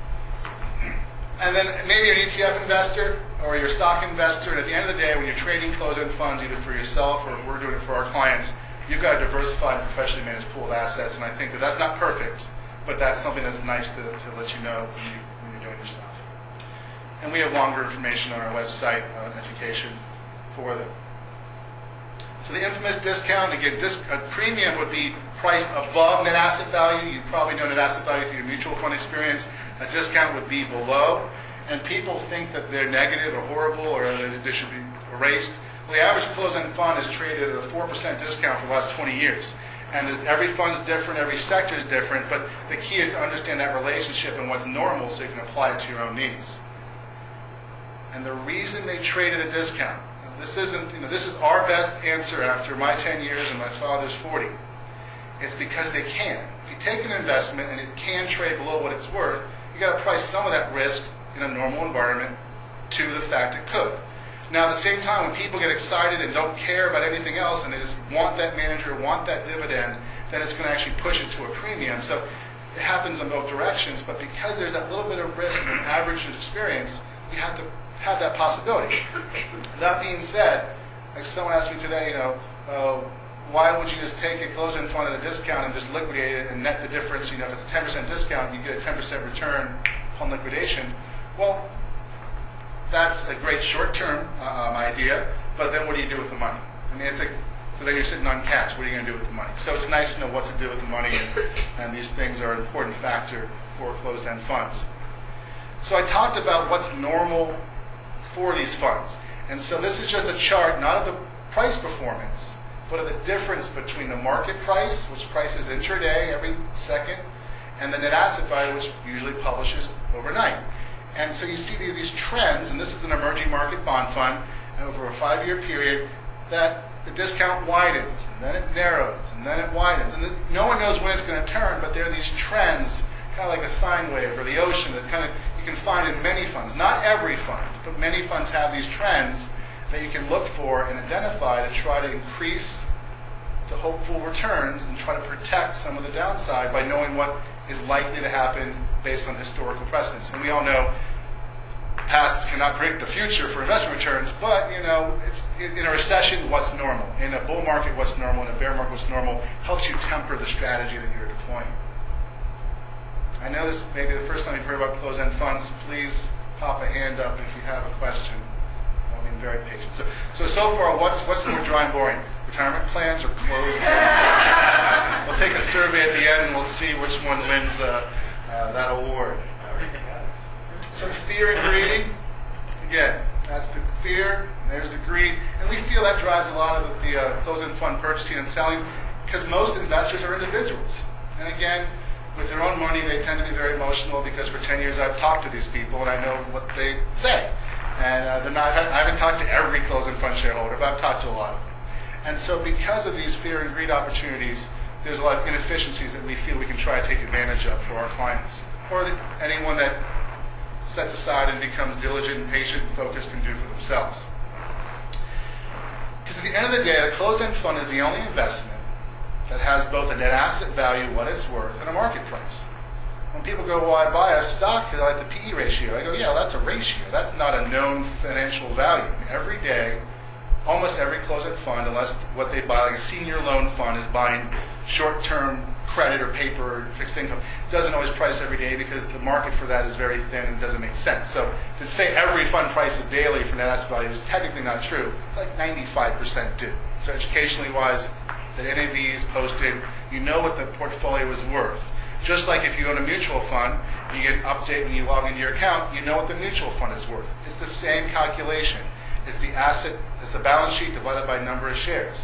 And then maybe you're an E T F investor or you're a stock investor, and at the end of the day, when you're trading closed-end funds, either for yourself or if we're doing it for our clients, you've got a diversified and professionally managed pool of assets. And I think that that's not perfect, but that's something that's nice to, to let you know when, you, when you're doing your stuff. And we have longer information on our website, uh, education for them. So the infamous discount, again, this, a premium would be priced above net asset value. You probably know net asset value through your mutual fund experience. A discount would be below. And people think that they're negative or horrible or that they should be erased. Well, the average closed-end fund is traded at a four percent discount for the last twenty years. And every fund's different, every sector is different, but the key is to understand that relationship and what's normal so you can apply it to your own needs. And the reason they trade at a discount, this isn't, you know, this is our best answer after my ten years and my father's forty. It's because they can. If you take an investment and it can trade below what it's worth, you got to price some of that risk in a normal environment to the fact it could. Now, at the same time, when people get excited and don't care about anything else and they just want that manager, want that dividend, then it's going to actually push it to a premium. So it happens in both directions, but because there's that little bit of risk and an average experience, you have to have that possibility. That being said, like someone asked me today, you know, uh, why would you just take a closed-end fund at a discount and just liquidate it and net the difference? You know, if it's a ten percent discount, you get a ten percent return upon liquidation. Well, that's a great short-term um, idea, but then what do you do with the money? I mean, it's a, so then you're sitting on cash. What are you going to do with the money? So it's nice to know what to do with the money, and, and these things are an important factor for closed-end funds. So I talked about what's normal for these funds. And so this is just a chart, not of the price performance, but of the difference between the market price, which prices intraday every second, and the net asset value, which usually publishes overnight. And so you see these trends, and this is an emerging market bond fund, and over a five-year period, that the discount widens, and then it narrows, and then it widens. And no one knows when it's going to turn, but there are these trends, kind of like a sine wave or the ocean, that kind of you can find in many funds. Not every fund, but many funds have these trends that you can look for and identify to try to increase the hopeful returns and try to protect some of the downside by knowing what is likely to happen based on historical precedents. And we all know past cannot predict the future for investment returns, but you know, it's in a recession, what's normal? In a bull market, what's normal? In a bear market, what's normal? Helps you temper the strategy that you're deploying. I know this may be the first time you've heard about closed-end funds. Please pop a hand up if you have a question. I'll be very patient. So, so, so far, what's what's more dry and boring? Retirement plans or closed-end funds? We'll take a survey at the end and we'll see which one wins uh, uh, that award. So fear and greed, again, that's the fear, and there's the greed. And we feel that drives a lot of the uh, closed-end fund purchasing and selling because most investors are individuals. And again, with their own money, they tend to be very emotional because for ten years I've talked to these people and I know what they say. And uh, they're not, I haven't talked to every closed-end fund shareholder, but I've talked to a lot of them. And so because of these fear and greed opportunities, there's a lot of inefficiencies that we feel we can try to take advantage of for our clients. Or the, anyone that sets aside and becomes diligent and patient and focused can do for themselves. Because at the end of the day, the closed-end fund is the only investment that has both a net asset value, what it's worth, and a market price. When people go, well, I buy a stock because I like the P E ratio, I go, yeah, well, that's a ratio. That's not a known financial value. Every day, almost every closed-end fund, unless what they buy, like a senior loan fund, is buying short-term credit or paper or fixed income, doesn't always price every day because the market for that is very thin and doesn't make sense. So to say every fund prices daily for net asset value is technically not true. Like ninety-five percent do. So educationally wise, that any of these posted, you know what the portfolio is worth. Just like if you own a mutual fund, you get an update when you log into your account, you know what the mutual fund is worth. It's the same calculation. It's the asset, it's the balance sheet divided by number of shares.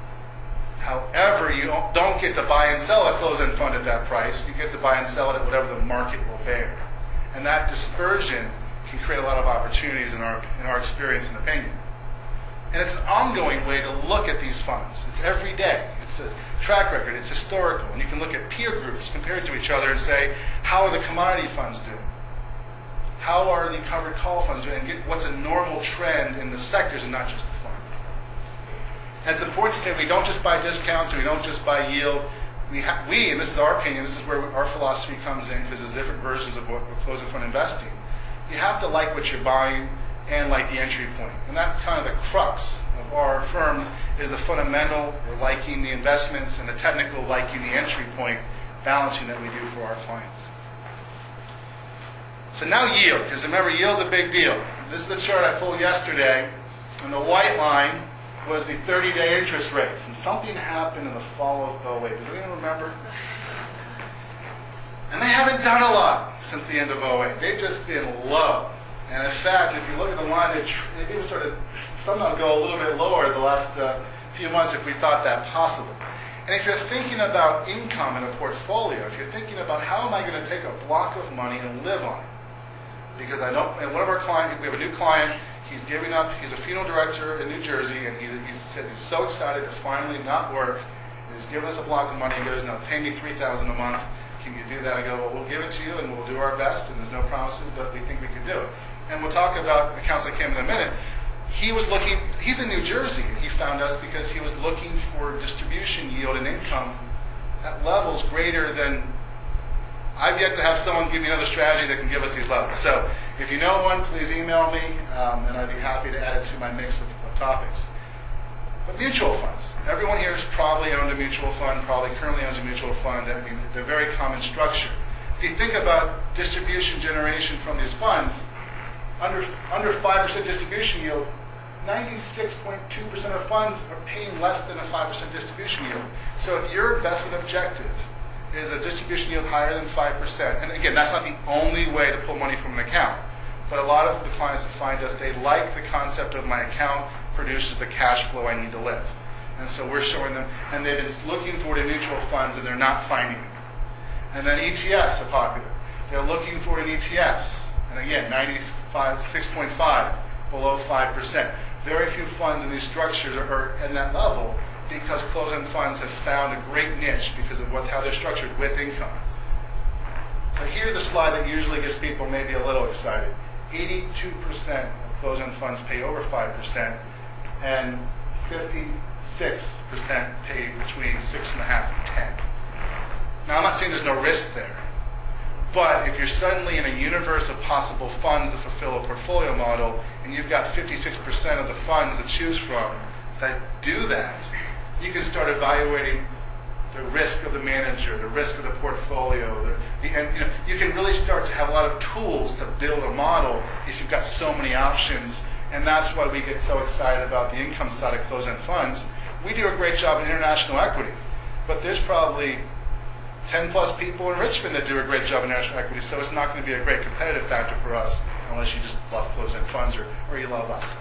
However, you don't, don't get to buy and sell a closed-end fund at that price. You get to buy and sell it at whatever the market will bear. And that dispersion can create a lot of opportunities in our, in our experience and opinion. And it's an ongoing way to look at these funds. It's every day. It's a track record. It's historical. And you can look at peer groups compared to each other and say, how are the commodity funds doing? How are the covered call funds doing? And get what's a normal trend in the sectors and not just the fund. And it's important to say we don't just buy discounts, we don't just buy yield. We, ha- we, and this is our opinion, this is where our philosophy comes in because there's different versions of what we're closed-end fund investing. You have to like what you're buying and like the entry point. And that's kind of the crux of our firms is the fundamental, we're liking the investments, and the technical liking the entry point balancing that we do for our clients. So now yield, because remember, yield's a big deal. This is the chart I pulled yesterday, and the white line was the thirty-day interest rates. And something happened in the fall of oh eight. Does anyone remember? And they haven't done a lot since the end of oh eight. They've just been low. And in fact, if you look at the line, they, tr- they even sort of somehow go a little bit lower the last uh, few months if we thought that possible. And if you're thinking about income in a portfolio, if you're thinking about how am I going to take a block of money and live on it, because I don't, and one of our clients, we have a new client, he's giving up, he's a funeral director in New Jersey, and he, he said he's so excited to finally not work, and he's given us a block of money, he goes, no, pay me three thousand dollars a month, can you do that? I go, well, we'll give it to you, and we'll do our best, and there's no promises, but we think we can do it. And we'll talk about accounts that came in a minute. He was looking, he's in New Jersey, and he found us because he was looking for distribution yield and income at levels greater than, I've yet to have someone give me another strategy that can give us these levels. So if you know one, please email me, um, and I'd be happy to add it to my mix of, of topics. But mutual funds. Everyone here has probably owned a mutual fund, probably currently owns a mutual fund. I mean, they're very common structure. If you think about distribution generation from these funds, under under five percent distribution yield, ninety-six point two percent of funds are paying less than a five percent distribution yield. So if your investment objective is a distribution yield higher than five percent, and again, that's not the only way to pull money from an account, but a lot of the clients that find us, they like the concept of my account produces the cash flow I need to live. And so we're showing them, and they've been looking for it in mutual funds and they're not finding it. And then E T Fs are popular. They're looking for it in E T Fs. And again, ninety-five, six point five, below five percent. Very few funds in these structures are, are in that level because closed-end funds have found a great niche because of what, how they're structured with income. So here's the slide that usually gets people maybe a little excited. eighty-two percent of closed-end funds pay over five percent, and fifty-six percent pay between six point five and ten. Now, I'm not saying there's no risk there, but if you're suddenly in a universe of possible funds that fulfill a portfolio model, and you've got fifty-six percent of the funds to choose from that do that, you can start evaluating the risk of the manager, the risk of the portfolio, the, the, and you know, you can really start to have a lot of tools to build a model if you've got so many options. And that's why we get so excited about the income side of closed-end funds. We do a great job in international equity, but there's probably ten plus people in Richmond that do a great job in international equity, so it's not going to be a great competitive factor for us unless you just love closed-end funds or, or you love us.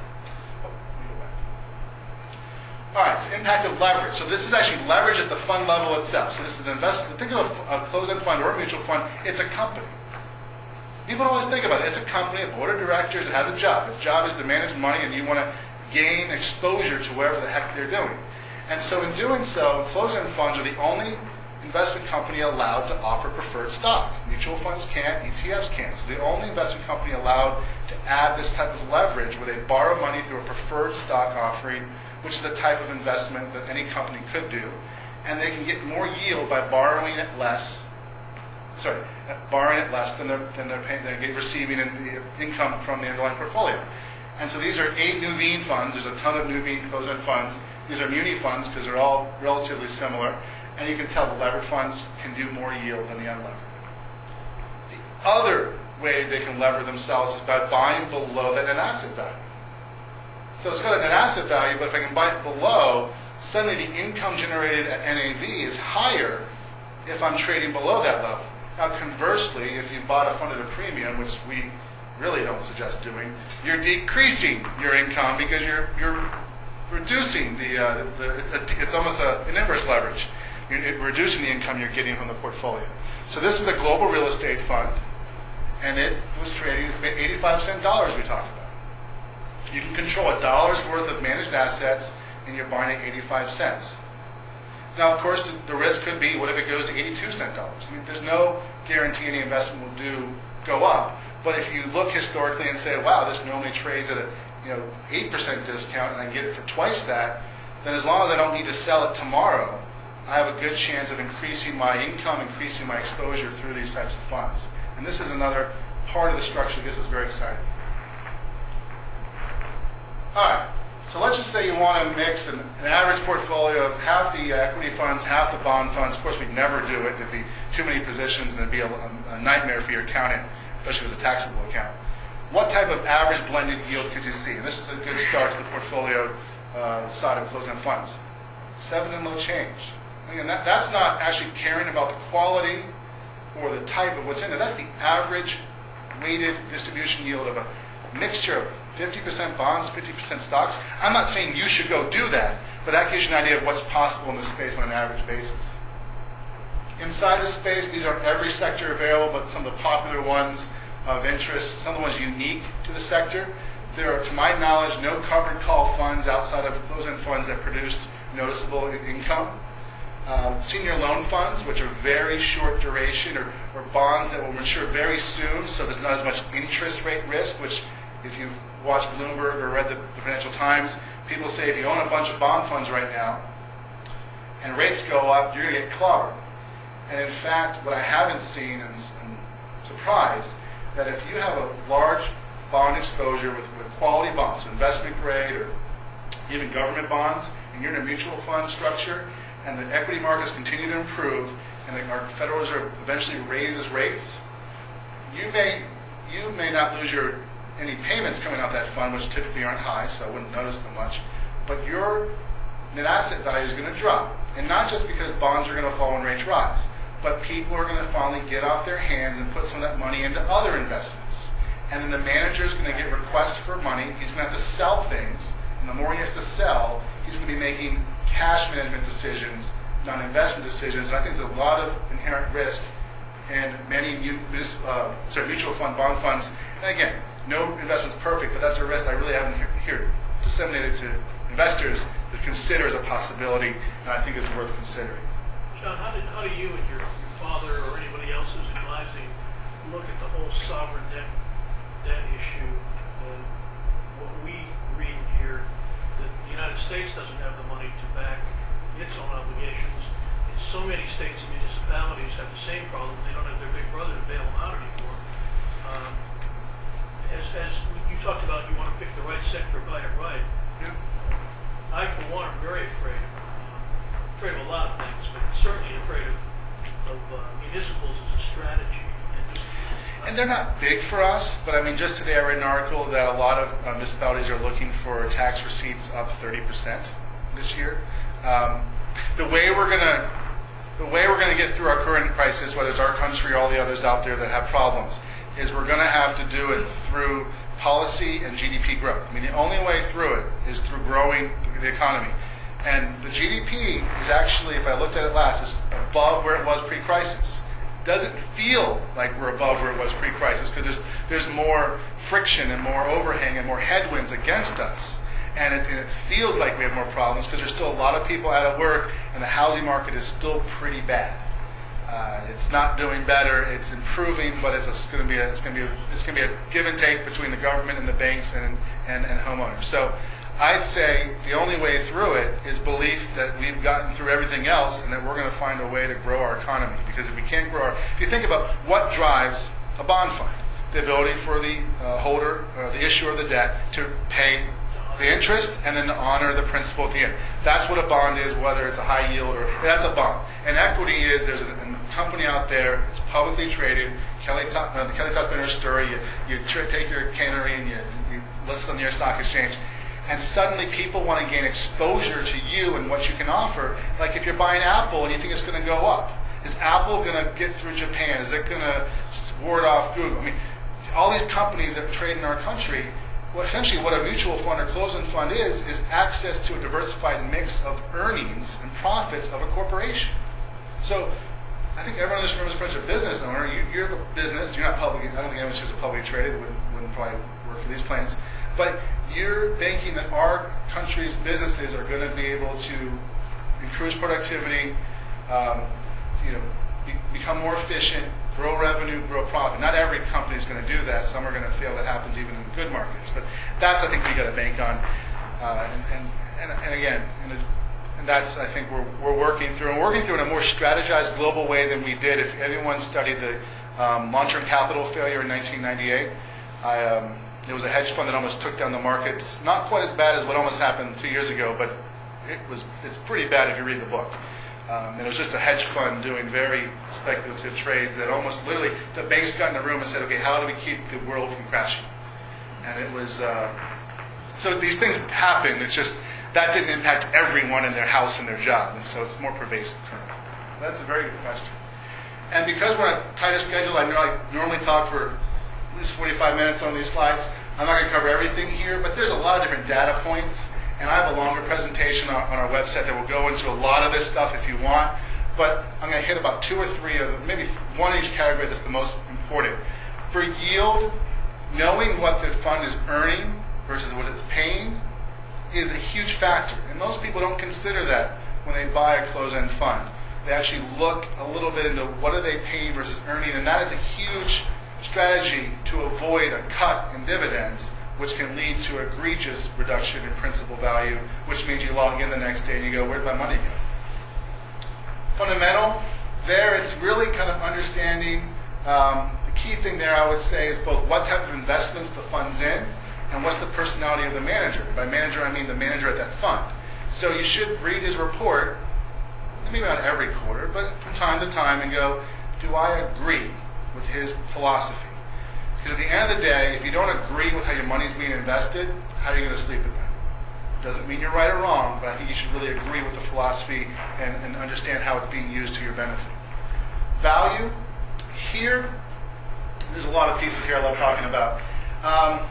All right, so impact of leverage. So this is actually leverage at the fund level itself. So this is an investment. Think of a, a closed-end fund or a mutual fund. It's a company. People don't always think about it. It's a company, a board of directors. It has a job. Its job is to manage money, and you want to gain exposure to wherever the heck they're doing. And so in doing so, closed-end funds are the only investment company allowed to offer preferred stock. Mutual funds can't, E T Fs can't. So the only investment company allowed to add this type of leverage where they borrow money through a preferred stock offering, which is the type of investment that any company could do, and they can get more yield by borrowing it less. Sorry, borrowing it less than they're than they're, paying, they're receiving in the income from the underlying portfolio. And so these are eight Nuveen funds. There's a ton of Nuveen closed-end funds. These are muni funds because they're all relatively similar, and you can tell the levered funds can do more yield than the unlevered. The other way they can lever themselves is by buying below that net asset value. So it's got a net asset value, but if I can buy it below, suddenly the income generated at N A V is higher if I'm trading below that level. Now, conversely, if you bought a fund at a premium, which we really don't suggest doing, you're decreasing your income because you're you're reducing the, uh, the it's almost a, an inverse leverage. You're reducing the income you're getting from the portfolio. So this is the global real estate fund, and it was trading at eighty-five cent dollars we talked about. You can control a dollar's worth of managed assets, and you're buying at eighty-five cents. Now, of course, the risk could be, what if it goes to eighty-two cent dollars? I mean, there's no guarantee any investment will do go up. But if you look historically and say, wow, this normally trades at a you know eight percent discount, and I get it for twice that, then as long as I don't need to sell it tomorrow, I have a good chance of increasing my income, increasing my exposure through these types of funds. And this is another part of the structure that gets us very excited. All right, so let's just say you want to mix an, an average portfolio of half the equity funds, half the bond funds. Of course, we'd never do it. There'd be too many positions, and it'd be a, a nightmare for your accountant, especially if it's a taxable account. What type of average blended yield could you see? And this is a good start to the portfolio uh, side of closed-end funds. Seven and low change. Again, that, that's not actually caring about the quality or the type of what's in there. That's the average weighted distribution yield of a mixture of fifty percent bonds, fifty percent stocks. I'm not saying you should go do that, but that gives you an idea of what's possible in this space on an average basis. Inside the space, these aren't every sector available, but some of the popular ones of interest, some of the ones unique to the sector. There are, to my knowledge, no covered call funds outside of closed-end funds that produced noticeable income. Uh, senior loan funds, which are very short duration, or, or bonds that will mature very soon, so there's not as much interest rate risk, which if you've watched Bloomberg or read the, the Financial Times, people say if you own a bunch of bond funds right now and rates go up, you're going to get clobbered. And in fact, what I haven't seen, and I'm surprised, that if you have a large bond exposure with, with quality bonds, so investment grade or even government bonds, and you're in a mutual fund structure, and the equity markets continue to improve, and the our Federal Reserve eventually raises rates, you may you may not lose your any payments coming out that fund, which typically aren't high, so I wouldn't notice them much. But your net asset value is going to drop. And not just because bonds are going to fall when rates rise, but people are going to finally get off their hands and put some of that money into other investments. And then the manager is going to get requests for money. He's going to have to sell things. And the more he has to sell, he's going to be making cash management decisions, not investment decisions. And I think there's a lot of inherent risk in many uh, sorry, mutual fund bond funds. And again, no investment's perfect, but that's a risk I really haven't here, here disseminated to investors that consider as a possibility, and I think is worth considering. John, how, did, how do you and your, your father or anybody else who's advising look at the whole sovereign debt, debt issue? And what we read here, that the United States doesn't have the money to back its own obligations. And so many states and municipalities have the same problem. They don't have their big brother to bail them out anymore. Um, as, as you talked about, you want to pick the right sector, buy it right. Yeah. I, for one, am very afraid. Um, afraid of a lot of things, but certainly afraid of, of uh, municipals as a strategy. And, just, uh, and they're not big for us, but I mean, just today I read an article that a lot of uh, municipalities are looking for tax receipts up thirty percent this year. Um, the way we're gonna, the way we're gonna get through our current crisis, whether it's our country or all the others out there that have problems, is we're gonna have to do it through policy and G D P growth. I mean, the only way through it is through growing the economy. And the G D P is actually, if I looked at it last, is above where it was pre-crisis. Doesn't feel like we're above where it was pre-crisis because there's there's more friction and more overhang and more headwinds against us. And it, and it feels like we have more problems because there's still a lot of people out of work and the housing market is still pretty bad. Uh, it's not doing better. It's improving, but it's going to be a, it's going to be a, it's going to be a give and take between the government and the banks and, and and homeowners. So I'd say the only way through it is belief that we've gotten through everything else and that we're going to find a way to grow our economy. Because if we can't grow our, if you think about what drives a bond fund, the ability for the uh, holder, uh, the issuer of the debt, to pay the interest and then to honor the principal at the end. That's what a bond is, whether it's a high yield or that's a bond. And equity is there's a, a company out there, it's publicly traded. Kelly Top, uh, the Kelly Top Winter story. You, you tr- take your cannery and you, you list on your stock exchange, and suddenly people want to gain exposure to you and what you can offer. Like if you're buying Apple and you think it's going to go up, is Apple going to get through Japan? Is it going to ward off Google? I mean, all these companies that trade in our country. Well, essentially what a mutual fund or closed-end fund is, is access to a diversified mix of earnings and profits of a corporation. So I think everyone in this room is pretty much a business owner. You, you're a business. You're not public. I don't think anyone who's publicly traded wouldn't, wouldn't probably work for these plans. But you're thinking that our country's businesses are going to be able to increase productivity, um, you know, be, become more efficient, grow revenue, grow profit. Not every company is going to do that. Some are going to fail. That happens even in good markets. But that's, I think, we got to bank on. Uh, and, and, and, and again, and, it, and that's, I think, we're, we're working through. And we're working through in a more strategized global way than we did. If anyone studied the um, long-term capital failure in nineteen ninety-eight, I, um, there was a hedge fund that almost took down the markets. Not quite as bad as what almost happened two years ago, but it was it's pretty bad if you read the book. Um, and it was just a hedge fund doing very speculative trades that almost literally, the banks got in the room and said, okay, how do we keep the world from crashing? And it was, uh, so these things happen. It's just, that didn't impact everyone in their house and their job. And so it's more pervasive currently. That's a very good question. And because we're on a tighter schedule, I, know I normally talk for at least forty-five minutes on these slides. I'm not going to cover everything here, but there's a lot of different data points. And I have a longer presentation on, on our website that will go into a lot of this stuff if you want. But I'm going to hit about two or three of them, maybe one in each category that's the most important. For yield, knowing what the fund is earning versus what it's paying is a huge factor. And most people don't consider that when they buy a closed-end fund. They actually look a little bit into what are they paying versus earning. And that is a huge strategy to avoid a cut in dividends, which can lead to egregious reduction in principal value, which means you log in the next day and you go, where'd my money go? Fundamental, there it's really kind of understanding, um, the key thing there I would say is both what type of investments the fund's in and what's the personality of the manager. By manager, I mean the manager at that fund. So you should read his report, maybe not every quarter, but from time to time and go, do I agree with his philosophy? Because at the end of the day, if you don't agree with how your money is being invested, how are you going to sleep at night? Doesn't mean you're right or wrong, but I think you should really agree with the philosophy and, and understand how it's being used to your benefit. Value, here, there's a lot of pieces here I love talking about. Um,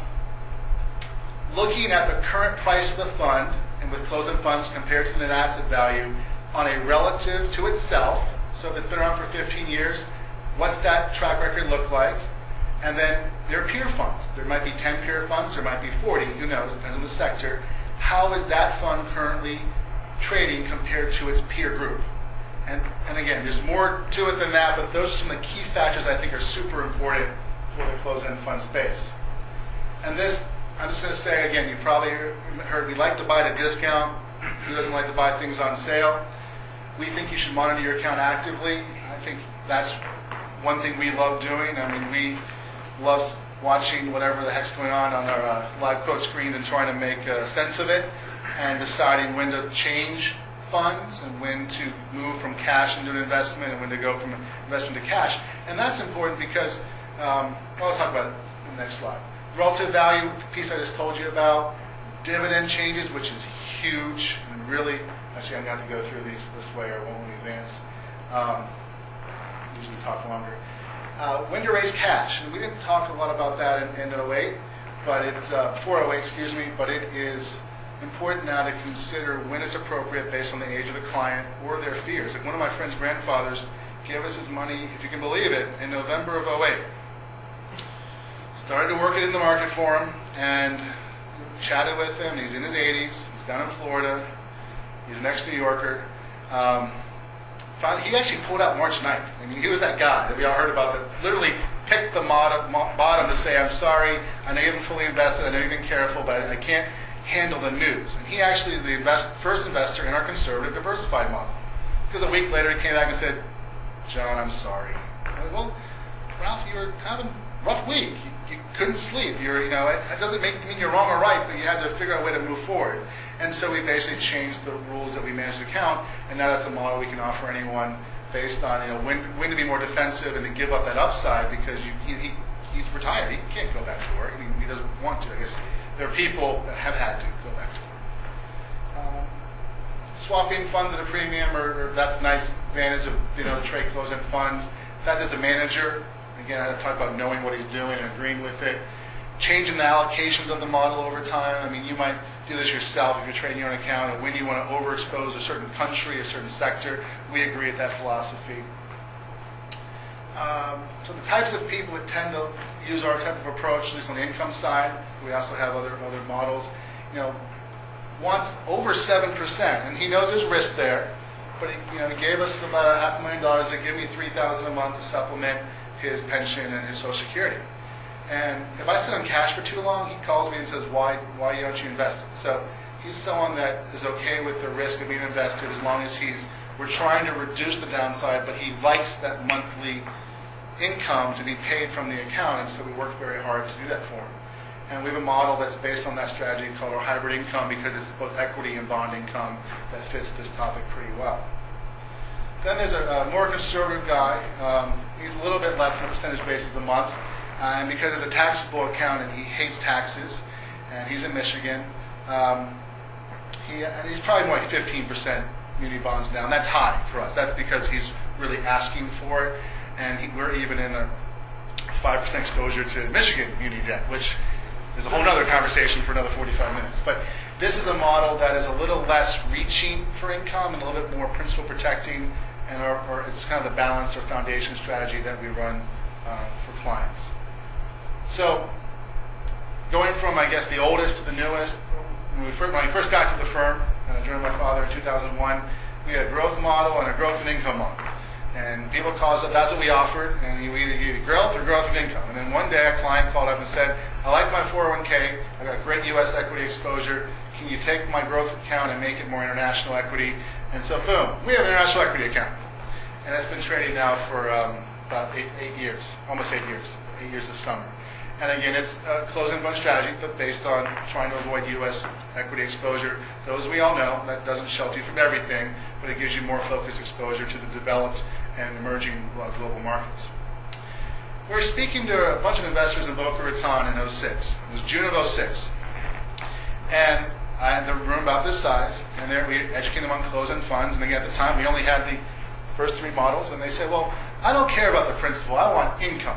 looking at the current price of the fund, and with closed-end funds compared to the net asset value, on a relative to itself, so if it's been around for fifteen years, what's that track record look like? And then there are peer funds. There might be ten peer funds, there might be forty, who knows, depends on the sector. How is that fund currently trading compared to its peer group? And, and again, there's more to it than that, but those are some of the key factors I think are super important for the closed-end fund space. And this, I'm just going to say again, you probably heard we like to buy at a discount. Who doesn't like to buy things on sale? We think you should monitor your account actively. I think that's one thing we love doing. I mean, we love watching whatever the heck's going on on our uh, live quote screens and trying to make uh, sense of it and deciding when to change funds and when to move from cash into an investment and when to go from investment to cash. And that's important because, um, I'll talk about it in the next slide. Relative value, the piece I just told you about. Dividend changes, which is huge and really, actually I'm going to have to go through these this way or I won't advance. Um, usually talk longer. Uh, when to raise cash, and we didn't talk a lot about that in, in oh eight, but it's uh, before oh eight, excuse me, but it is important now to consider when it's appropriate based on the age of the client or their fears. Like one of my friend's grandfathers gave us his money, if you can believe it, in November of oh eight. Started to work it in the market for him and chatted with him. He's in his eighties. He's down in Florida. He's an ex-New Yorker. Um, found, he actually pulled out March ninth. I mean, he was that guy that we all heard about that literally picked the mod- mo- bottom to say, I'm sorry, I know you haven't fully invested, I know you've been careful, but I, I can't handle the news. And he actually is the invest, first investor in our conservative diversified model. Because a week later he came back and said, John, I'm sorry. I went, well, Ralph, you were having a rough week. You, you couldn't sleep. You're, you know, it, it doesn't make, mean you're wrong or right, but you had to figure out a way to move forward. And so we basically changed the rules that we manage the account, and now that's a model we can offer anyone based on, you know, when, when to be more defensive and to give up that upside because you, he, he, he's retired. He can't go back to work. I mean, he doesn't want to. I guess there are people that have had to go back to work. Um, swapping funds at a premium, or, or that's a nice advantage of being able to trade closed-end funds. That is a manager. Again, I talk about knowing what he's doing and agreeing with it. Changing the allocations of the model over time. I mean, you might do this yourself if you're trading your own account, and when you want to overexpose a certain country, a certain sector, we agree with that philosophy. Um, so the types of people that tend to use our type of approach, at least on the income side, we also have other other models, you know, wants over seven percent, and he knows there's risk there, but he, you know, he gave us about a half a million dollars to give me three thousand dollars a month to supplement his pension and his Social Security. And if I sit on cash for too long, he calls me and says, why why don't you invest it? So he's someone that is okay with the risk of being invested as long as he's, we're trying to reduce the downside, but he likes that monthly income to be paid from the account, and so we work very hard to do that for him. And we have a model that's based on that strategy called our hybrid income because it's both equity and bond income that fits this topic pretty well. Then there's a, a more conservative guy. Um, he's a little bit less than a percentage basis a month. Uh, and because it's a taxable account and he hates taxes, and he's in Michigan, um, he, and he's probably more like fifteen percent muni bonds now. And that's high for us. That's because he's really asking for it. And he, we're even in a five percent exposure to Michigan muni debt, which is a whole other conversation for another forty-five minutes. But this is a model that is a little less reaching for income and a little bit more principal protecting, and our, or it's kind of the balance or foundation strategy that we run uh, for clients. So going from, I guess, the oldest to the newest, when we first, when I first got to the firm, and I joined my father in two thousand one, we had a growth model and a growth and income model. And people call us up, that's what we offered, and you either give you growth or growth of income. And then one day a client called up and said, I like my four oh one k, I've got great U S equity exposure, can you take my growth account and make it more international equity? And so boom, we have an international equity account. And it's been trading now for um, about eight, eight years, almost eight years, eight years this summer. And again, it's a closed-end fund strategy, but based on trying to avoid U S equity exposure. Those we all know, that doesn't shelter you from everything, but it gives you more focused exposure to the developed and emerging global markets. We were speaking to a bunch of investors in Boca Raton in oh six. It was June of oh six. And I had the room about this size, and there we educated them on closed-end funds. And again, at the time, we only had the first three models. And they said, well, I don't care about the principal. I want income.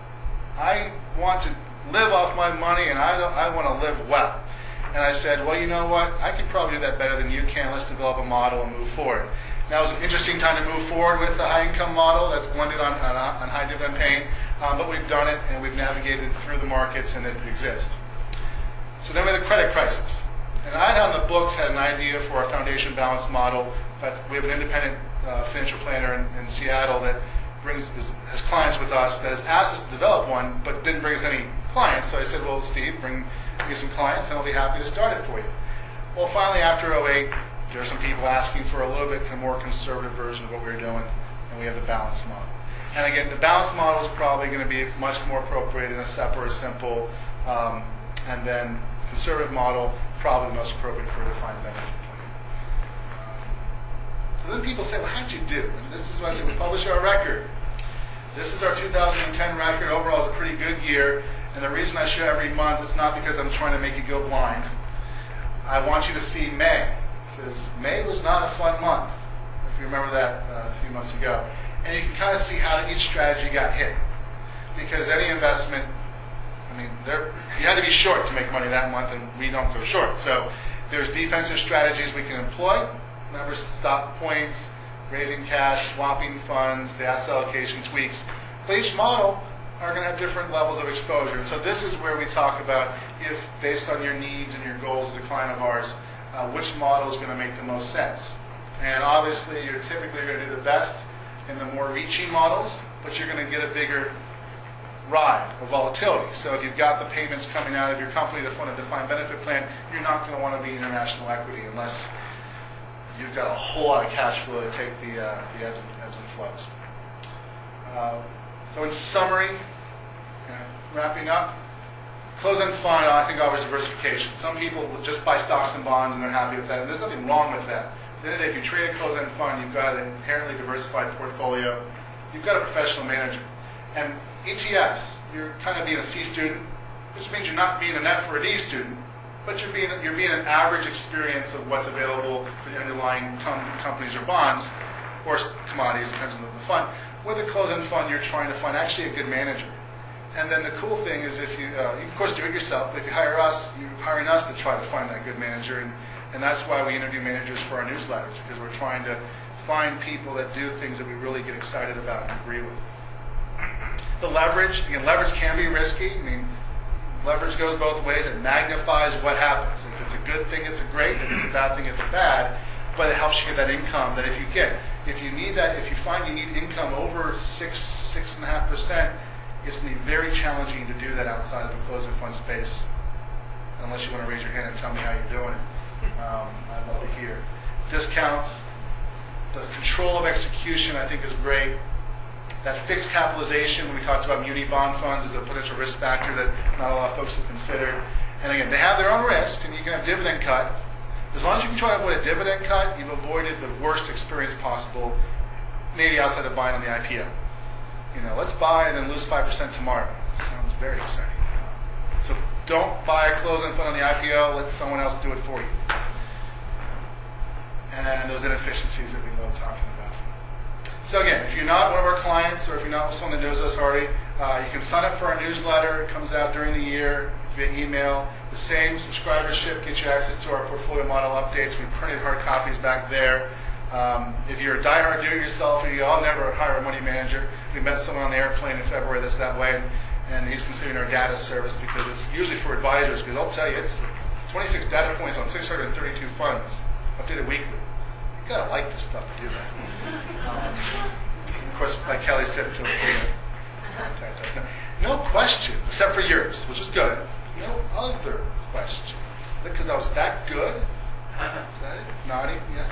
I want to live off my money, and I, don't, I want to live well. And I said, well, you know what? I can probably do that better than you can. Let's develop a model and move forward. Now, it was an interesting time to move forward with the high-income model that's blended on, on, on high dividend paying, um, but we've done it, and we've navigated through the markets, and it exists. So then we had the credit crisis. And I had on the books had an idea for our foundation balance model, but we have an independent uh, financial planner in, in Seattle that brings is, has clients with us that has asked us to develop one, but didn't bring us any clients. So I said, well, Steve, bring me some clients, and I'll be happy to start it for you. Well, finally, after oh eight, there were some people asking for a little bit more conservative version of what we were doing, and we have the balance model. And again, the balance model is probably going to be much more appropriate in a SEPA or simple, um, and then conservative model, probably the most appropriate for a defined benefit plan. Um, so then people say, well, how'd you do? And this is when I say we publish our record. This is our two thousand ten record. Overall, it's a pretty good year. And the reason I show every month is not because I'm trying to make you go blind. I want you to see May, because May was not a fun month, if you remember that uh, a few months ago. And you can kind of see how each strategy got hit. Because any investment, I mean, there, you had to be short to make money that month, and we don't go short. So there's defensive strategies we can employ. Remember, stop points, raising cash, swapping funds, the asset allocation tweaks. But each model are going to have different levels of exposure. So this is where we talk about if, based on your needs and your goals as a client of ours, uh, which model is going to make the most sense. And obviously, you're typically going to do the best in the more reaching models, but you're going to get a bigger ride of volatility. So if you've got the payments coming out of your company to fund a defined benefit plan, you're not going to want to be international equity unless you've got a whole lot of cash flow to take the, uh, the ebbs, and, ebbs and flows. Uh, so in summary, uh, wrapping up, closed-end fund, I think, offers diversification. Some people will just buy stocks and bonds and they're happy with that, and there's nothing wrong with that. At the end of the day, if you trade a closed-end fund, you've got an inherently diversified portfolio. You've got a professional manager. And E T Fs, you're kind of being a C student, which means you're not being an F or a D student, but you're being you're being an average experience of what's available for the underlying com- companies or bonds, or commodities, depends on the fund. With a closed-end fund, you're trying to find actually a good manager. And then the cool thing is if you, uh, you of course do it yourself, but if you hire us, you're hiring us to try to find that good manager. And, and that's why we interview managers for our newsletters, because we're trying to find people that do things that we really get excited about and agree with. The leverage, again, leverage can be risky. I mean, leverage goes both ways. It magnifies what happens. If it's a good thing, it's a great. If it's a bad thing, it's a bad. But it helps you get that income that if you get, if you need that, if you find you need income over six, six and a half percent, it's going to be very challenging to do that outside of the closed-end fund space, unless you want to raise your hand and tell me how you're doing it. Um, I'd love to hear. Discounts, the control of execution, I think, is great. That fixed capitalization, when we talked about muni bond funds, is a potential risk factor that not a lot of folks have considered. And again, they have their own risk, and you can have dividend cut. As long as you can try to avoid a dividend cut, you've avoided the worst experience possible, maybe outside of buying on the I P O. You know, let's buy and then lose five percent tomorrow. That sounds very exciting. So don't buy a closed-end fund on the I P O. Let someone else do it for you. And those inefficiencies that we love talking about. So again, if you're not one of our clients, or if you're not someone that knows us already, uh, you can sign up for our newsletter. It comes out during the year via email. The same subscribership gets you access to our portfolio model updates. We printed hard copies back there. Um, if you're a diehard do-it-yourselfer, you all never hire a money manager. We met someone on the airplane in February that's that way, and, and he's considering our data service because it's usually for advisors, because I'll tell you, it's twenty-six data points on six hundred thirty-two funds, updated weekly. You gotta like this stuff to do that. Um, of course, like Kelly said, feel free to contact us. No, no questions, except for yours, which is good. No other questions. Because I was that good? Is that it? Nodding? Yes?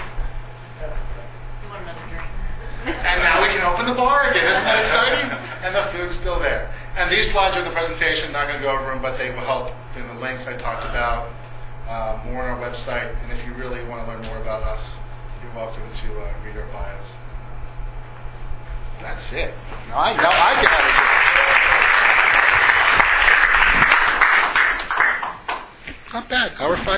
You want another drink? And now we can open the bar again. Isn't that exciting? And the food's still there. And these slides are in the presentation. Not going to go over them, but they will help in the links I talked about, uh, more on our website. And if you really want to learn more about us, you're welcome to uh, read our bios. That's it. Now I, now I can have a drink. Not bad. Hour five.